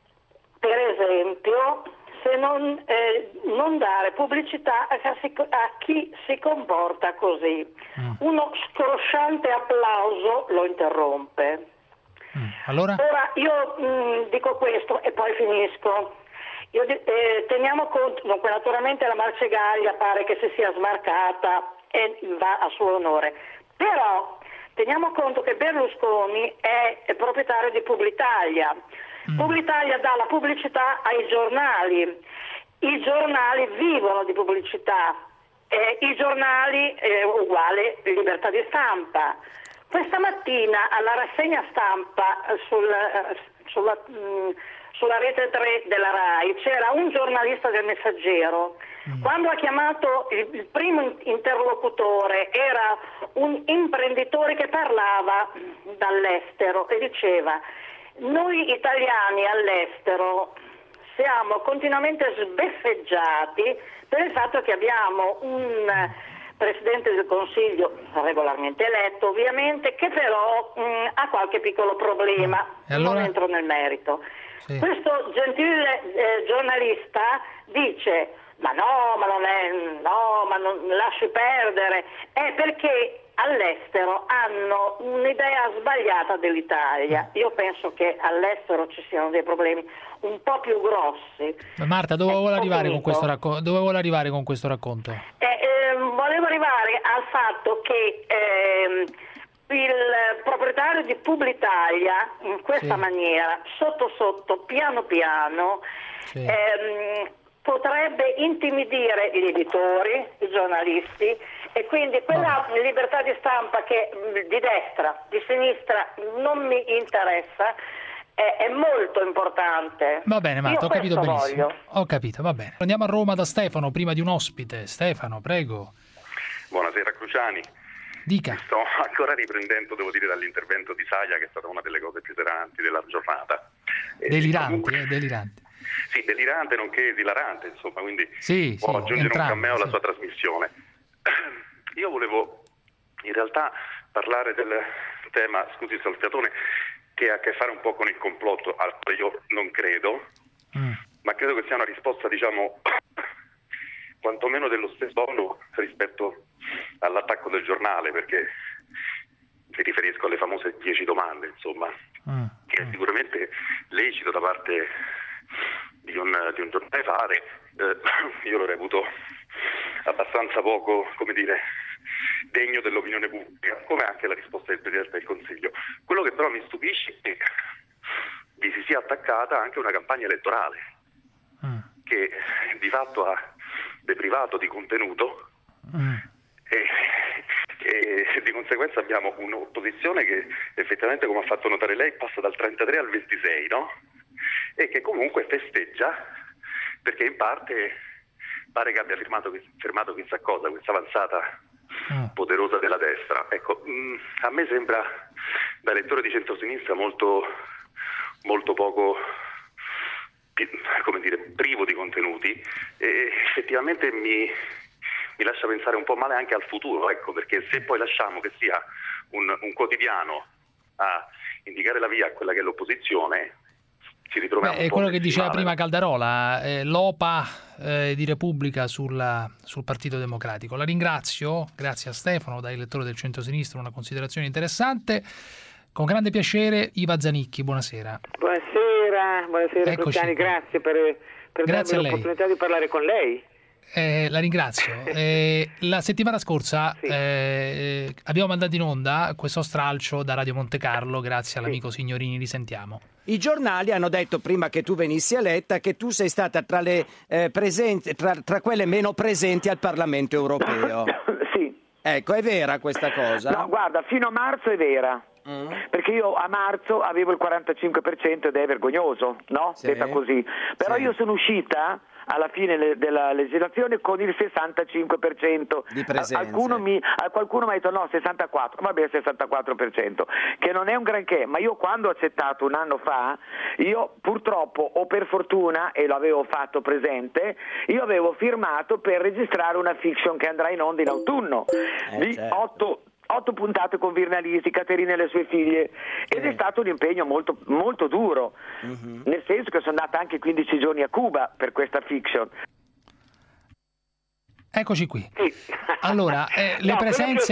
Per esempio, se non, eh, non dare pubblicità a, a chi si comporta così. Mm. Uno scrosciante applauso lo interrompe. Mm. Allora? Ora io mh, dico questo e poi finisco. Io, eh, teniamo conto, dunque, naturalmente la Marcegaglia pare che si sia smarcata e va a suo onore, però teniamo conto che Berlusconi è, è proprietario di Publitalia. Mm. Publitalia dà la pubblicità ai giornali, i giornali vivono di pubblicità eh, i giornali eh, uguale libertà di stampa. Questa mattina alla rassegna stampa sul, sulla, mh, sulla rete tre della RAI c'era un giornalista del Messaggero. Quando ha chiamato il, il primo interlocutore era un imprenditore che parlava dall'estero e diceva: noi italiani all'estero siamo continuamente sbeffeggiati per il fatto che abbiamo un Presidente del Consiglio regolarmente eletto, ovviamente, che però mh, ha qualche piccolo problema. E allora? Non entro nel merito. Sì. Questo gentile eh, giornalista dice: ma no, ma non è, no, ma non lasci perdere, è perché all'estero hanno un'idea sbagliata dell'Italia. Io penso che all'estero ci siano dei problemi un po' più grossi. Marta, dove Eh, vuole ho arrivare con finito. questo racconto? Dove vuole arrivare con questo racconto? Eh, eh, volevo arrivare al fatto che ehm, il proprietario di Publitalia in questa Sì. maniera, sotto sotto, piano piano, Sì. ehm, potrebbe intimidire gli editori, i giornalisti, e quindi quella libertà di stampa che mh, di destra, di sinistra non mi interessa, è, è molto importante. Va bene, Marta, Io ho capito questo benissimo. voglio. Ho capito, va bene. Andiamo a Roma da Stefano, prima di un ospite. Stefano, prego. Buonasera Cruciani. Dica. Sto ancora riprendendo, devo dire, dall'intervento di Saia, che è stata una delle cose più esilaranti della giornata. E Deliranti, comunque- eh, deliranti. Sì, delirante nonché esilarante, insomma, quindi Sì, può sì, aggiungere entrambi, un cameo alla sì. sua trasmissione. Io volevo in realtà parlare del tema, scusi Salfiatone, che ha a che fare un po' con il complotto, al quale io non credo, ma credo che sia una risposta, diciamo, quantomeno dello stesso tono rispetto all'attacco del giornale, perché mi riferisco alle famose dieci domande, insomma, che è sicuramente lecito da parte di un, di un giornale fare. Eh, io lo reputo abbastanza poco, come dire, degno dell'opinione pubblica, come anche la risposta del Presidente del Consiglio. Quello che però mi stupisce è che vi si sia attaccata anche una campagna elettorale che di fatto ha deprivato di contenuto e, e di conseguenza abbiamo un'opposizione che effettivamente, come ha fatto notare lei, passa dal trentatré al ventisei, no? E che comunque festeggia perché in parte pare che abbia firmato, fermato chissà cosa, questa avanzata poderosa della destra. Ecco, mh, a me sembra, da elettore di centrosinistra, molto, molto poco, come dire, privo di contenuti, e effettivamente mi, mi lascia pensare un po' male anche al futuro, ecco, perché se poi lasciamo che sia un, un quotidiano a indicare la via a quella che è l'opposizione, ci ritroviamo. Beh, è quello che diceva prima Caldarola, eh, l'O P A eh, di Repubblica sulla, sul Partito Democratico. La ringrazio, grazie a Stefano, da elettore del centro-sinistra, una considerazione interessante. Con grande piacere Iva Zanicchi, buonasera. Buonasera, buonasera Cruciani, grazie per, per Grazie darmi a lei. l'opportunità di parlare con lei. Eh, la ringrazio. Eh, la settimana scorsa eh, abbiamo mandato in onda questo stralcio da Radio Monte Carlo, grazie all'amico Signorini, risentiamo. I giornali hanno detto, prima che tu venissi eletta, che tu sei stata tra le eh, presenti, tra, tra quelle meno presenti al Parlamento europeo. Sì. Ecco, è vera questa cosa? No, guarda, fino a marzo è vera. Mm. Perché io a marzo avevo il quarantacinque per cento ed è vergognoso, no? Sì. Detta così. Però Sì. io sono uscita alla fine le- della legislazione con il sessantacinque per cento. Di presenze. Qualcuno mi, a qualcuno mi ha detto no, sessantaquattro, va bene, sessantaquattro per cento, che non è un granché, ma io quando ho accettato un anno fa, io purtroppo o per fortuna, e lo avevo fatto presente, io avevo firmato per registrare una fiction che andrà in onda in autunno Eh, di certo. otto otto puntate con Virnalisi, Caterina e le sue figlie, ed è stato un impegno molto, molto duro, nel senso che sono andata anche quindici giorni a Cuba per questa fiction. Eccoci qui. Allora, eh, le No, quello presenze... che-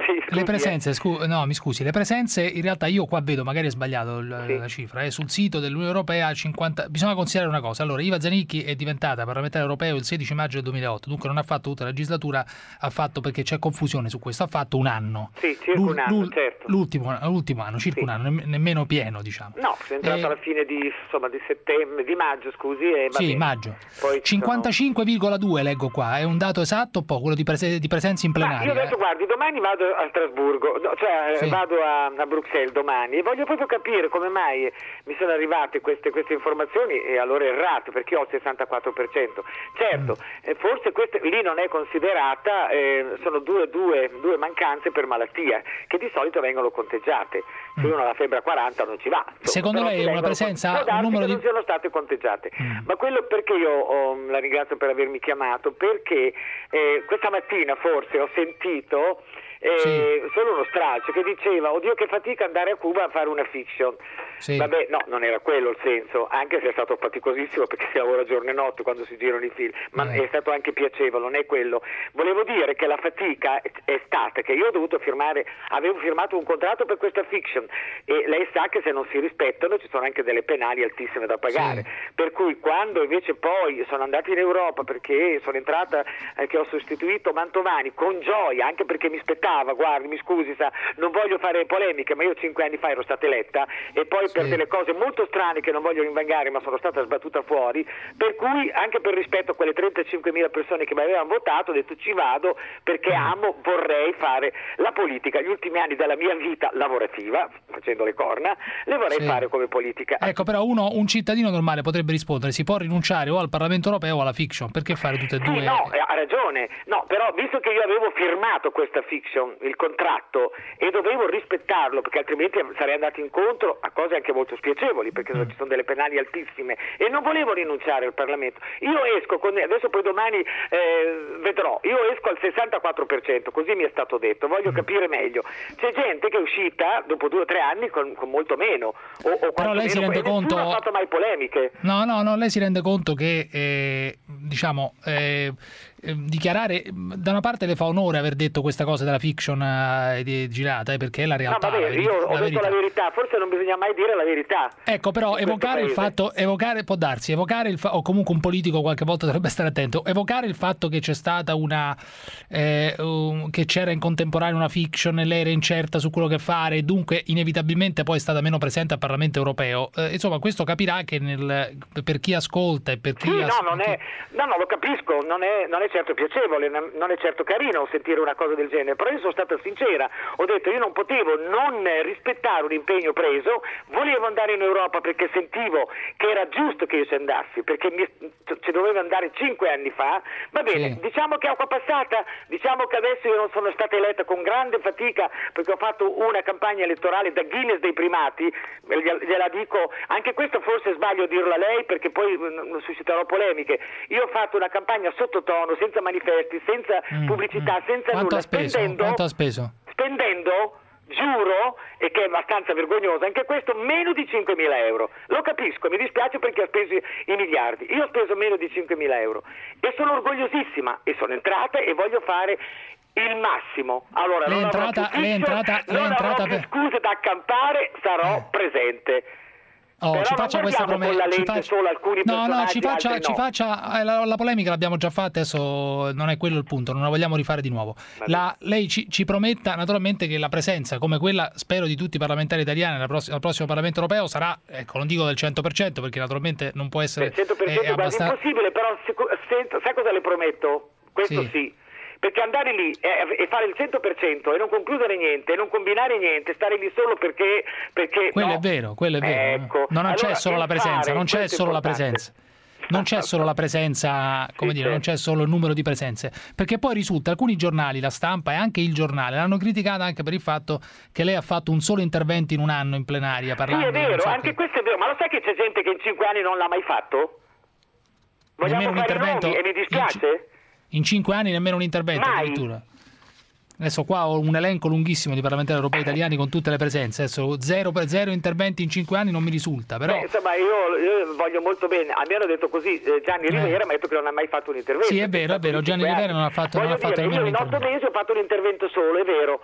le, le presenze, scu- no, mi scusi, le presenze in realtà io qua vedo, magari è sbagliato l- sì. la cifra, eh, sul sito dell'Unione Europea cinquanta. Bisogna considerare una cosa, allora Iva Zanicchi è diventata parlamentare europeo il sedici maggio del duemilaotto, dunque non ha fatto tutta la legislatura, ha fatto, perché c'è confusione su questo, ha fatto un anno. Sì, circa un anno, certo. L'ultimo, l'ultimo anno, circa sì. un anno, nemmeno pieno, diciamo. No, è entrato eh, alla fine di, insomma, di settembre, di maggio, scusi. E va sì, bene. maggio. Poi cinquantacinque virgola due leggo qua, è un dato esatto o po', quello di, prese- di presenza in plenaria? Ma io adesso, eh. guardi, domani vado a Strasburgo, no, cioè sì. vado a, a Bruxelles domani e voglio proprio capire come mai mi sono arrivate queste, queste informazioni e allora errate, perché ho il sessantaquattro per cento. Certo, mm. eh, forse queste, lì non è considerata, eh, sono due, due, due mancanze per malattia, che di solito vengono conteggiate. Se uno ha la febbre a quaranta non ci va. Insomma, secondo lei è una presenza, un numero di... non siano state conteggiate. Mm. Ma quello perché io oh, la ringrazio per avermi chiamato, perché eh, questa mattina forse ho sentito eh, sì. solo uno stralcio che diceva oddio che fatica andare a Cuba a fare una fiction. Sì. Vabbè, no, non era quello il senso, anche se è stato faticosissimo perché si lavora giorno e notte quando si girano i film, ma eh. è stato anche piacevole, non è quello. Volevo dire che la fatica è stata che io ho dovuto firmare, avevo firmato un contratto per questa fiction e lei sa che se non si rispettano ci sono anche delle penali altissime da pagare, sì. per cui quando invece poi sono andata in Europa perché sono entrata, eh, che ho sostituito Mantovani con gioia, anche perché mi spettava, guardi, mi scusi, sa, non voglio fare polemiche, ma io cinque anni fa ero stata eletta e poi per sì. delle cose molto strane che non voglio rinvangare, ma sono stata sbattuta fuori, per cui anche per rispetto a quelle trentacinquemila persone che mi avevano votato ho detto ci vado perché amo, vorrei fare la politica. Gli ultimi anni della mia vita lavorativa, facendo le corna, le vorrei sì. fare come politica. Ecco, però uno, un cittadino normale potrebbe rispondere, si può rinunciare o al Parlamento europeo o alla fiction, perché fare tutte e sì, due? No, ha ragione, no, però visto che io avevo firmato questa fiction, il contratto, e dovevo rispettarlo perché altrimenti sarei andato incontro a cose anche molto spiacevoli, perché mm. ci sono delle penali altissime e non volevo rinunciare al Parlamento. Io esco con, adesso poi domani eh, vedrò, io esco al sessantaquattro per cento, così mi è stato detto, voglio mm. capire meglio. C'è gente che è uscita dopo due o tre anni con, con molto meno o, o però lei meno, si rende conto, non ha fatto mai polemiche. No, no, no, lei si rende conto che eh, diciamo eh, eh, dichiarare, da una parte le fa onore aver detto questa cosa della fiction eh, girata, eh, perché è la realtà. No, vabbè, la io ho la detto verità. la verità, forse non bisogna mai dire la verità. Ecco, però evocare il fatto, evocare può darsi, evocare il fa- o comunque un politico qualche volta dovrebbe stare attento, evocare il fatto che c'è stata una eh, um, che c'era in contemporanea una fiction e lei era incerta su quello che fare e dunque inevitabilmente poi è stata meno presente al Parlamento europeo. Eh, insomma, questo capirà che nel, per chi ascolta e per chi sì, as- no, non è, no, no, lo capisco, non è, non è certo piacevole, non è certo carino sentire una cosa del genere, però io sono stata sincera, ho detto io non potevo non rispettare un impegno preso, volevo andare in Europa perché sentivo che era giusto che io ci andassi, perché mi, ci dovevo andare cinque anni fa, va bene, sì. diciamo che acqua passata, diciamo che adesso io non sono stata eletta con grande fatica perché ho fatto una campagna elettorale da Guinness dei primati, gliela dico, anche questo forse sbaglio a dirlo a lei perché poi non susciterò polemiche, io ho fatto una campagna sottotono, senza manifesti, senza mm, pubblicità, mm. senza Quanto nulla, ha speso? spendendo, Quanto ha speso? spendendo giuro, e che è abbastanza vergognoso anche questo, meno di cinquemila euro. Lo capisco, mi dispiace perché ha speso i miliardi, io ho speso meno di cinquemila euro e sono orgogliosissima e sono entrata e voglio fare il massimo. Allora lei non è entrata, avrò più lei è entrata, fiction, lei è non entrata avrò per... più scuse da accampare, sarò eh. presente. Oh, Però ci non faccia questa promessa. Ci faccia... solo alcuni no, no, ci faccia, no. ci faccia... Eh, la, la polemica l'abbiamo già fatta, adesso non è quello il punto, non la vogliamo rifare di nuovo. La, lei ci, ci prometta naturalmente che la presenza, come quella spero di tutti i parlamentari italiani al prossimo, al prossimo Parlamento europeo, sarà, ecco, non dico del cento per cento perché naturalmente non può essere... Il cento per cento è abbastanza... impossibile, però sai cosa le prometto? Questo sì. sì. Perché andare lì e fare il cento per cento e non concludere niente, e non combinare niente, stare lì solo perché... perché quello no. è vero, quello è vero. Ecco. Non allora, c'è solo la presenza, non c'è solo la presenza. Non c'è solo la presenza, come sì, dire, non c'è solo il numero di presenze, perché poi risulta alcuni giornali, la Stampa e anche Il Giornale l'hanno criticata anche per il fatto che lei ha fatto un solo intervento in un anno in plenaria parlando. Sì, è vero, so anche che... questo è vero, ma lo sai che c'è gente che in cinque anni non l'ha mai fatto? Vogliamo nemmeno un fare intervento nomi e mi dispiace? In cinque anni nemmeno un intervento Mai. addirittura. Adesso qua ho un elenco lunghissimo di parlamentari europei italiani con tutte le presenze. Adesso zero, zero interventi in cinque anni non mi risulta. Però... Beh, insomma, io, io voglio molto bene. A me hanno detto così eh, Gianni eh. Rivera mi ha detto che non ha mai fatto un intervento. Sì, è vero, è vero. Gianni Rivera non ha fatto, non ha fatto dire, nemmeno io un in otto intervento. mesi ho fatto un intervento solo, è vero.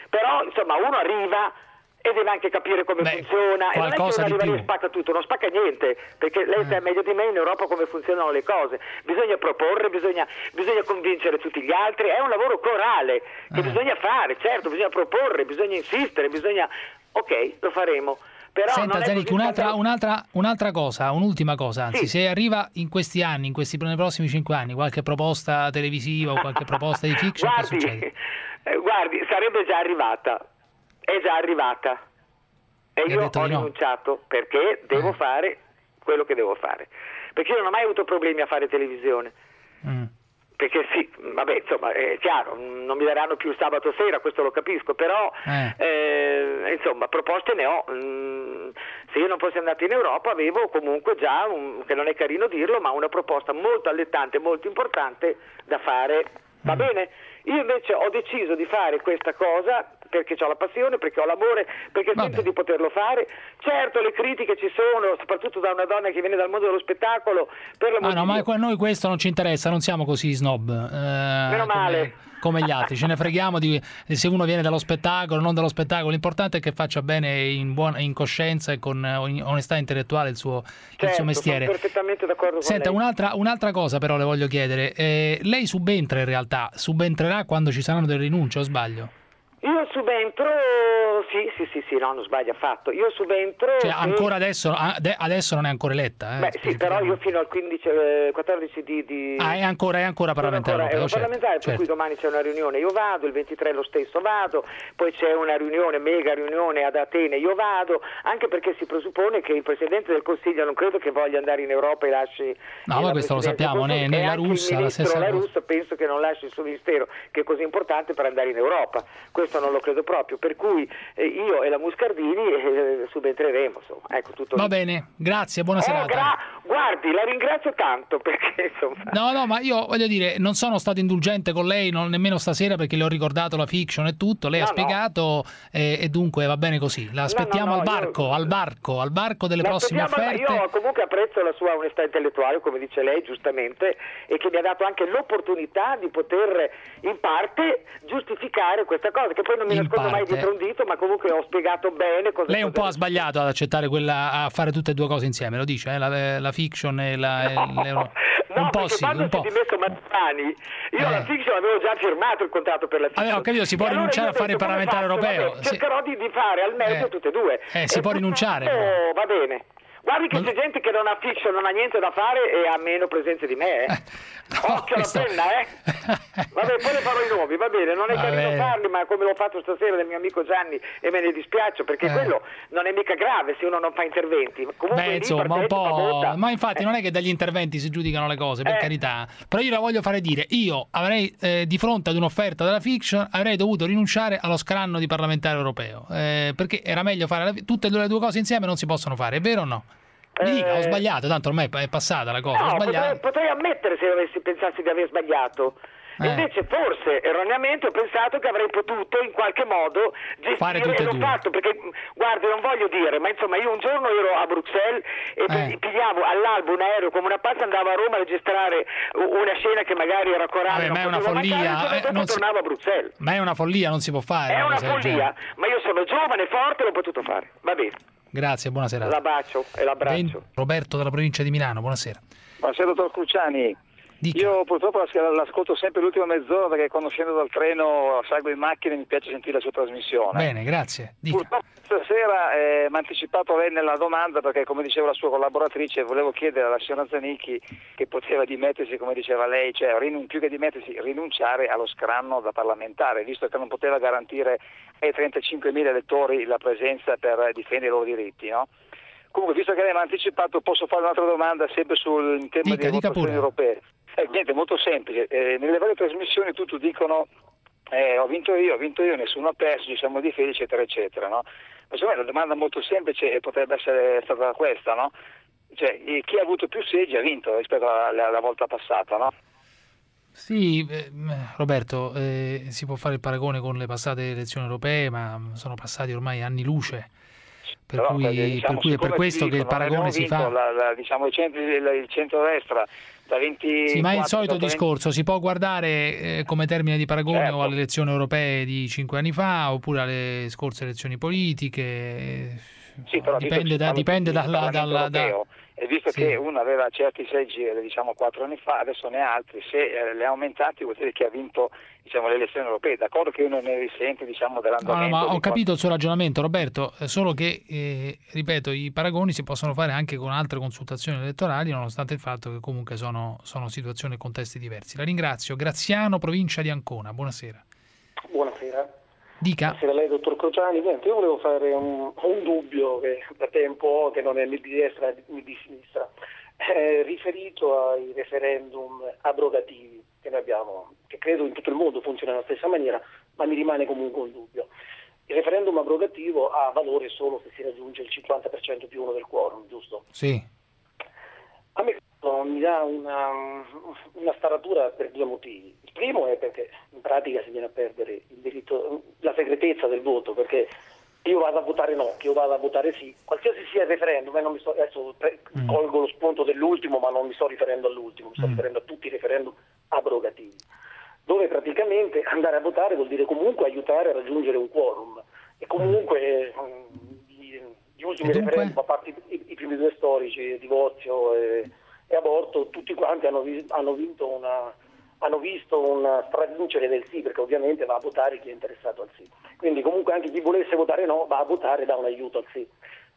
però insomma uno arriva e deve anche capire come Beh, funziona, e non è che uno arriva lì e spacca tutto, non spacca niente, perché lei sa meglio di me in Europa come funzionano le cose, bisogna proporre, bisogna, bisogna convincere tutti gli altri, è un lavoro corale che eh. bisogna fare, certo, bisogna proporre, bisogna insistere, bisogna, ok, lo faremo. Però Senta Zanicchi, un'altra, un'altra, un'altra cosa, un'ultima cosa, anzi, sì. se arriva in questi anni, in questi nei prossimi cinque anni, qualche proposta televisiva o qualche proposta di fiction, guardi, che succede? Eh, guardi, sarebbe già arrivata. È già arrivata e io ho rinunciato no. perché devo eh. fare quello che devo fare, perché io non ho mai avuto problemi a fare televisione, mm. perché sì, vabbè, insomma, è chiaro, non mi daranno più il sabato sera, questo lo capisco, però eh. Eh, insomma, proposte ne ho. Mm, se io non fossi andato in Europa avevo comunque già, un, che non è carino dirlo, ma una proposta molto allettante, molto importante da fare, va mm. bene? Io invece ho deciso di fare questa cosa perché ho la passione, perché ho l'amore, perché Vabbè. sento di poterlo fare. Certo, le critiche ci sono, soprattutto da una donna che viene dal mondo dello spettacolo. Per ah, no, ma a noi questo non ci interessa, non siamo così snob. Eh, Meno male. Come, come gli altri, ce ne freghiamo di se uno viene dallo spettacolo, non dallo spettacolo. L'importante è che faccia bene in buona in coscienza e con onestà intellettuale il suo, certo, il suo mestiere. Sono perfettamente d'accordo con Senta, lei. un'altra, un'altra cosa però le voglio chiedere. Eh, lei subentra in realtà, subentrerà quando ci saranno delle rinunce, o sbaglio? Io subentro, sì, sì, sì, sì, no, non sbaglia affatto. Io subentro. Cioè, ancora adesso, adesso non è ancora eletta. Eh, Beh, sì, però io fino al quindici, quattordici di, di. Ah, è ancora, è ancora parlamentare. Ancora, europeo, è un parlamentare, certo, per certo. cui domani c'è una riunione, io vado, il ventitré lo stesso vado, poi c'è una riunione, mega riunione ad Atene, io vado, anche perché si presuppone che il Presidente del Consiglio non credo che voglia andare in Europa e lasci. No, ma questo lo sappiamo, né, né la Russia, la stessa la cosa. Russia penso che non lasci il suo ministero, che è così importante per andare in Europa. Questo non lo credo proprio, per cui eh, io e la Muscardini eh, subentreremo, insomma. Ecco, tutto Va lì. bene, grazie, buona oh, serata. Gra- guardi, la ringrazio tanto perché insomma. No, no, ma io voglio dire, non sono stato indulgente con lei, non nemmeno stasera, perché le ho ricordato la fiction e tutto, lei no, ha spiegato no. e, e dunque va bene così. La aspettiamo no, no, no, al varco, io... al varco, al varco delle la prossime offerte. Io comunque apprezzo la sua onestà intellettuale, come dice lei giustamente, e che mi ha dato anche l'opportunità di poter in parte giustificare questa cosa, che poi non mi in nascondo parte. mai dietro un dito, ma comunque ho spiegato bene cosa. Lei un po' ha sbagliato ad accettare quella, a fare tutte e due cose insieme, lo dice, eh? la, la fiction e la... No. l'euro... No, un po' perché sì, quando un po'. si è dimesso Mazzani, io eh. la fiction avevo già firmato il contratto per la fiction. Vabbè, ho capito, si può e rinunciare allora a fare il parlamentare faccio? europeo. Vabbè, sì. cercherò di, di fare al meglio eh. tutte e due. Eh, si e può rinunciare. Oh, va bene. Guardi che c'è gente che non ha fiction, non ha niente da fare e ha meno presenze di me, eh. No, Occhio questo... alla penna, eh. Vabbè, poi ne farò i nuovi, va bene, non è Vabbè. carino farli, ma come l'ho fatto stasera del mio amico Gianni e me ne dispiaccio, perché eh. quello non è mica grave se uno non fa interventi. Comunque Beh, lì insomma, un po'. Vota. Ma infatti eh. non è che dagli interventi si giudicano le cose, per eh. carità. Però io la voglio fare dire, io avrei eh, di fronte ad un'offerta della fiction avrei dovuto rinunciare allo scranno di parlamentare europeo, eh, perché era meglio fare la... tutte e due le due cose insieme, non si possono fare, è vero o no? Mi dica, ho sbagliato, tanto ormai è passata la cosa. No, ho sbagliato. Potrei, potrei ammettere se avessi pensassi di aver sbagliato. Eh. Invece forse erroneamente ho pensato che avrei potuto in qualche modo gestire, fare tutte e l'ho due. fatto, perché guarda, non voglio dire, ma insomma io un giorno ero a Bruxelles e eh. pigliavo all'alba un aereo come una pazza, andavo a Roma a registrare una scena che magari era corale. Vabbè, ma è una follia, eh, non si... tornavo a Bruxelles. Ma è una follia, non si può fare. È una follia, ma io sono giovane, forte, l'ho potuto fare. Va bene. Grazie, buona serata. La bacio e l'abbraccio. Roberto dalla provincia di Milano, buonasera. Buonasera dottor Cruciani. Dica. Io purtroppo l'ascolto sempre l'ultima mezz'ora perché quando scendo dal treno salgo in macchina e mi piace sentire la sua trasmissione. Bene, grazie. Dica. Purtroppo stasera eh, mi ha anticipato lei nella domanda perché, come diceva la sua collaboratrice, volevo chiedere alla signora Zanicchi che poteva dimettersi, come diceva lei, cioè rinun- più che dimettersi, rinunciare allo scranno da parlamentare, visto che non poteva garantire ai trentacinquemila elettori la presenza per difendere i loro diritti, no? Comunque, visto che lei mi ha anticipato, posso fare un'altra domanda sempre sul tema dica, delle votazioni europee. Eh, niente, molto semplice. Eh, nelle varie trasmissioni tutti dicono eh, ho vinto io, ho vinto io, nessuno ha perso, ci siamo difesi, eccetera, eccetera, no? Ma secondo me la domanda molto semplice potrebbe essere stata questa, no? Cioè, chi ha avuto più seggi ha vinto rispetto alla, alla volta passata, no? Sì, eh, Roberto, eh, si può fare il paragone con le passate elezioni europee, ma sono passati ormai anni luce. Per Però, cui, diciamo, per cui è per questo che il paragone si fa. La, la, diciamo, il, centro, il, il centrodestra da venti. Sì, ma è il solito discorso, si può guardare eh, come termine di paragone certo. o alle elezioni europee di cinque anni fa oppure alle scorse elezioni politiche. Sì, però dipende da, dipende dalla, dalla, da, e visto sì. che uno aveva certi seggi diciamo quattro anni fa, adesso ne ha altri, se eh, le ha aumentati vuol dire che ha vinto diciamo, le elezioni europee. D'accordo che uno ne risente diciamo, dell'andamento. No, no, ma ho capito quattro... il suo ragionamento, Roberto, solo che, eh, ripeto, i paragoni si possono fare anche con altre consultazioni elettorali, nonostante il fatto che comunque sono, sono situazioni e contesti diversi. La ringrazio. Graziano, provincia di Ancona, buonasera. Buonasera. Dica. Buonasera a lei, dottor Crociani. Niente, io volevo fare un, un dubbio che da tempo che non è né di destra né di sinistra, è riferito ai referendum abrogativi che noi abbiamo, che credo in tutto il mondo funzionano alla stessa maniera, ma mi rimane comunque un dubbio. Il referendum abrogativo ha valore solo se si raggiunge il cinquanta per cento più uno del quorum, giusto? Sì. A me mi dà una, una staratura per due motivi. Il primo è perché in pratica si viene a perdere il diritto, la segretezza del voto, perché io vado a votare no, che io vado a votare sì, qualsiasi sia il referendum, e non mi sto, adesso pre- mm. colgo lo spunto dell'ultimo, ma non mi sto riferendo all'ultimo, mi sto mm. riferendo a tutti i referendum abrogativi, dove praticamente andare a votare vuol dire comunque aiutare a raggiungere un quorum, e comunque mm. gli, gli ultimi referendum, a parte i, i primi due storici, divorzio e, e aborto, tutti quanti hanno, vi, hanno vinto una... hanno visto un stravincere del sì, perché ovviamente va a votare chi è interessato al sì. Quindi comunque anche chi volesse votare no va a votare, dà un aiuto al sì.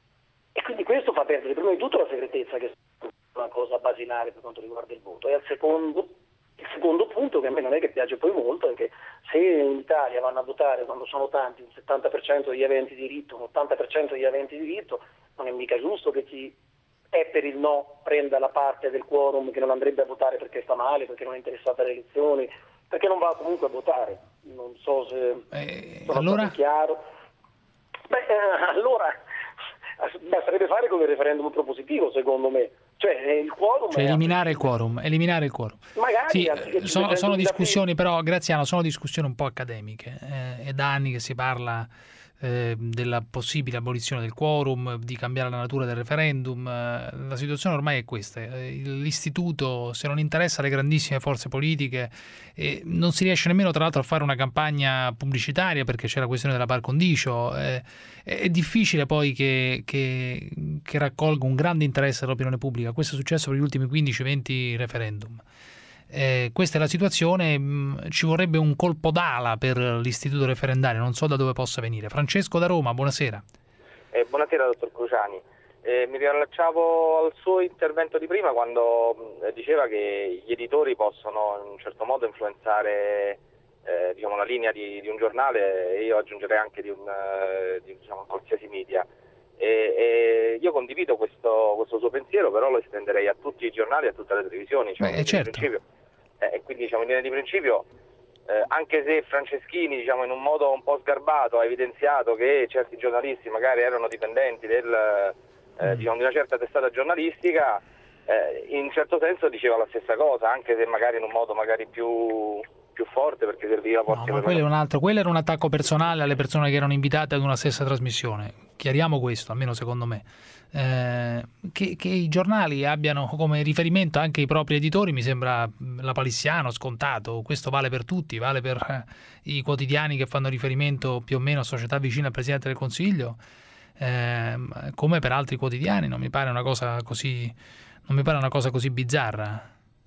E quindi questo fa perdere prima di tutto la segretezza, che è una cosa basilare per quanto riguarda il voto. E al secondo, il secondo punto, che a me non è che piace poi molto, è che se in Italia vanno a votare quando sono tanti, un settanta per cento degli aventi diritto, un ottanta per cento degli aventi diritto, non è mica giusto che chi è per il no prenda la parte del quorum che non andrebbe a votare perché sta male, perché non è interessata alle elezioni, perché non va comunque a votare. Non so se eh, sono allora? stato chiaro. Beh, eh, allora basterebbe fare come il referendum propositivo, secondo me. Cioè il quorum cioè è eliminare il quorum, eliminare il quorum. Magari sì, sono, sono discussioni però, Graziano, sono discussioni un po' accademiche. Eh, è da anni che si parla eh, della possibile abolizione del quorum, di cambiare la natura del referendum. Eh, la situazione ormai è questa. Eh, l'istituto, se non interessa alle grandissime forze politiche, eh, non si riesce nemmeno tra l'altro a fare una campagna pubblicitaria, perché c'è la questione della par condicio. Eh, è difficile poi che, che, che raccolga un grande interesse dell'opinione pubblica. Questo è successo per gli ultimi quindici venti referendum. Eh, questa è la situazione, mh, ci vorrebbe un colpo d'ala per l'istituto referendario, non so da dove possa venire. Francesco da Roma, buonasera. Eh, buonasera dottor Crociani. Eh, mi riallacciavo al suo intervento di prima quando eh, diceva che gli editori possono in un certo modo influenzare eh, diciamo, la linea di, di un giornale, e io aggiungerei anche di un eh, di, diciamo, qualsiasi media. E, e io condivido questo, questo suo pensiero, però lo estenderei a tutti i giornali e a tutte le televisioni. Cioè, Beh, certo. principio, eh, quindi diciamo in linea di principio, eh, anche se Franceschini diciamo, in un modo un po' sgarbato ha evidenziato che certi giornalisti magari erano dipendenti del, eh, diciamo, di una certa testata giornalistica, eh, in un certo senso diceva la stessa cosa, anche se magari in un modo magari più... più forte, perché serviva forse no, ma quello è un altro, quello era un attacco personale alle persone che erano invitate ad una stessa trasmissione. Chiariamo questo, almeno secondo me. Eh, che, che i giornali abbiano come riferimento anche i propri editori mi sembra lapalissiano, scontato. Questo vale per tutti, vale per eh, i quotidiani che fanno riferimento più o meno a società vicine al Presidente del Consiglio, eh, come per altri quotidiani. Non mi pare una cosa così, non mi pare una cosa così bizzarra.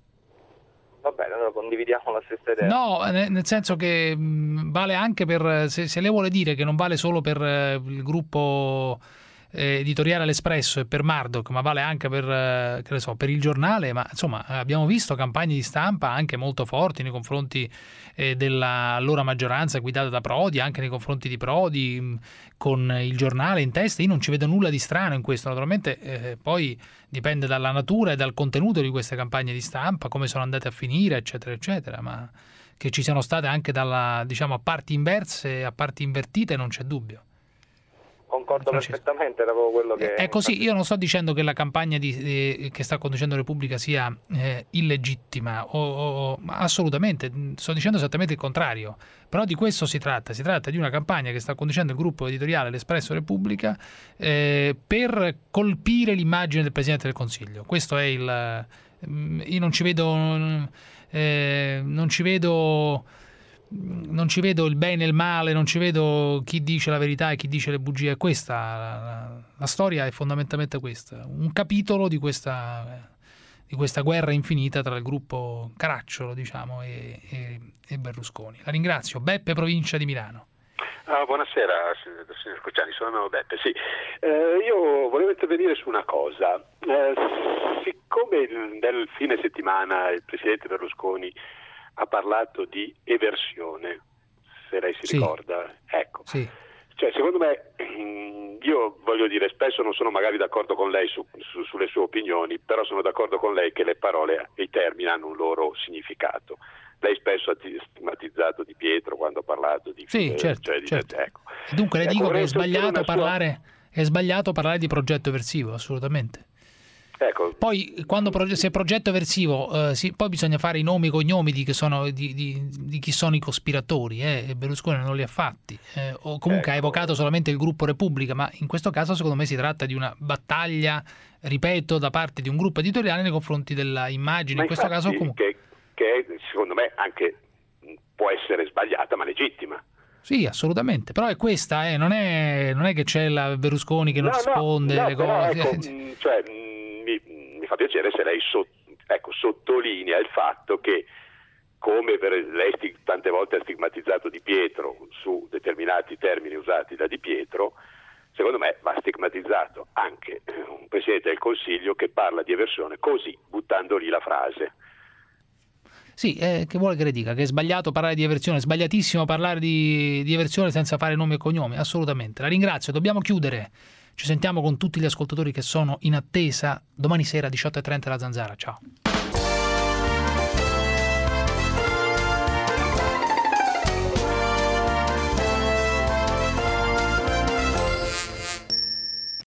Va bene, allora condividiamo la stessa idea. No, nel senso che mh, vale anche per, se, se lei vuole dire che non vale solo per eh, il gruppo eh, editoriale L'Espresso e per Murdoch, ma vale anche per, eh, che ne so, per il giornale, ma insomma abbiamo visto campagne di stampa anche molto forti nei confronti eh, della allora maggioranza guidata da Prodi, anche nei confronti di Prodi, mh, con il giornale in testa. Io non ci vedo nulla di strano in questo, naturalmente eh, poi dipende dalla natura e dal contenuto di queste campagne di stampa, come sono andate a finire, eccetera, eccetera, ma che ci siano state anche dalla, diciamo, a parti inverse, a parti invertite, non c'è dubbio. concordo Francesco. perfettamente, era proprio quello che... È così, io non sto dicendo che la campagna di, eh, che sta conducendo Repubblica sia eh, illegittima, o, o, ma assolutamente, sto dicendo esattamente il contrario, però di questo si tratta, si tratta di una campagna che sta conducendo il gruppo editoriale L'Espresso Repubblica eh, per colpire l'immagine del Presidente del Consiglio. Questo è il... Io non ci vedo... Eh, non ci vedo... non ci vedo il bene e il male, non ci vedo chi dice la verità e chi dice le bugie. È questa la, la storia, è fondamentalmente questa, un capitolo di questa, di questa guerra infinita tra il gruppo Caracciolo, diciamo, e, e, e Berlusconi. La ringrazio. Beppe, provincia di Milano. Ah, buonasera signor Cocciani, sono Beppe. Sì. Eh, io volevo intervenire su una cosa. Eh, siccome nel fine settimana il presidente Berlusconi ha parlato di eversione, se lei si sì. ricorda. Ecco, sì. Cioè, secondo me, io voglio dire, spesso non sono magari d'accordo con lei su, su, sulle sue opinioni, però sono d'accordo con lei che le parole e i termini hanno un loro significato. Lei spesso ha stigmatizzato Di Pietro quando ha parlato di... Sì, eh, certo, cioè, di certo. Ecco. Dunque le ecco, dico che è sbagliato, parlare, sua... è sbagliato parlare di progetto eversivo, assolutamente. Ecco. Poi quando proge- se è progetto eversivo eh, sì, poi bisogna fare i nomi e cognomi di, che sono, di, di, di chi sono i cospiratori, eh, e Berlusconi non li ha fatti, eh, o comunque ecco. ha evocato solamente il gruppo Repubblica, ma in questo caso secondo me si tratta di una battaglia, ripeto, da parte di un gruppo editoriale nei confronti della immagine, ma in questo caso comunque... che, che secondo me anche può essere sbagliata ma legittima. Sì, assolutamente, però è questa, eh, non, è, non è che c'è la Berlusconi che non no, risponde no, le no, cose. Ecco, mh, cioè, mh, mi, mi fa piacere se lei so, ecco, sottolinea il fatto che, come per lei stig- tante volte ha stigmatizzato Di Pietro su determinati termini usati da Di Pietro, secondo me va stigmatizzato anche un Presidente del Consiglio che parla di eversione così, buttando lì la frase. Sì, eh, che vuole che le dica? Che è sbagliato parlare di eversione, è sbagliatissimo parlare di, di eversione senza fare nomi e cognomi, assolutamente. La ringrazio, dobbiamo chiudere. Ci sentiamo con tutti gli ascoltatori che sono in attesa domani sera diciotto e trenta alla Zanzara. Ciao.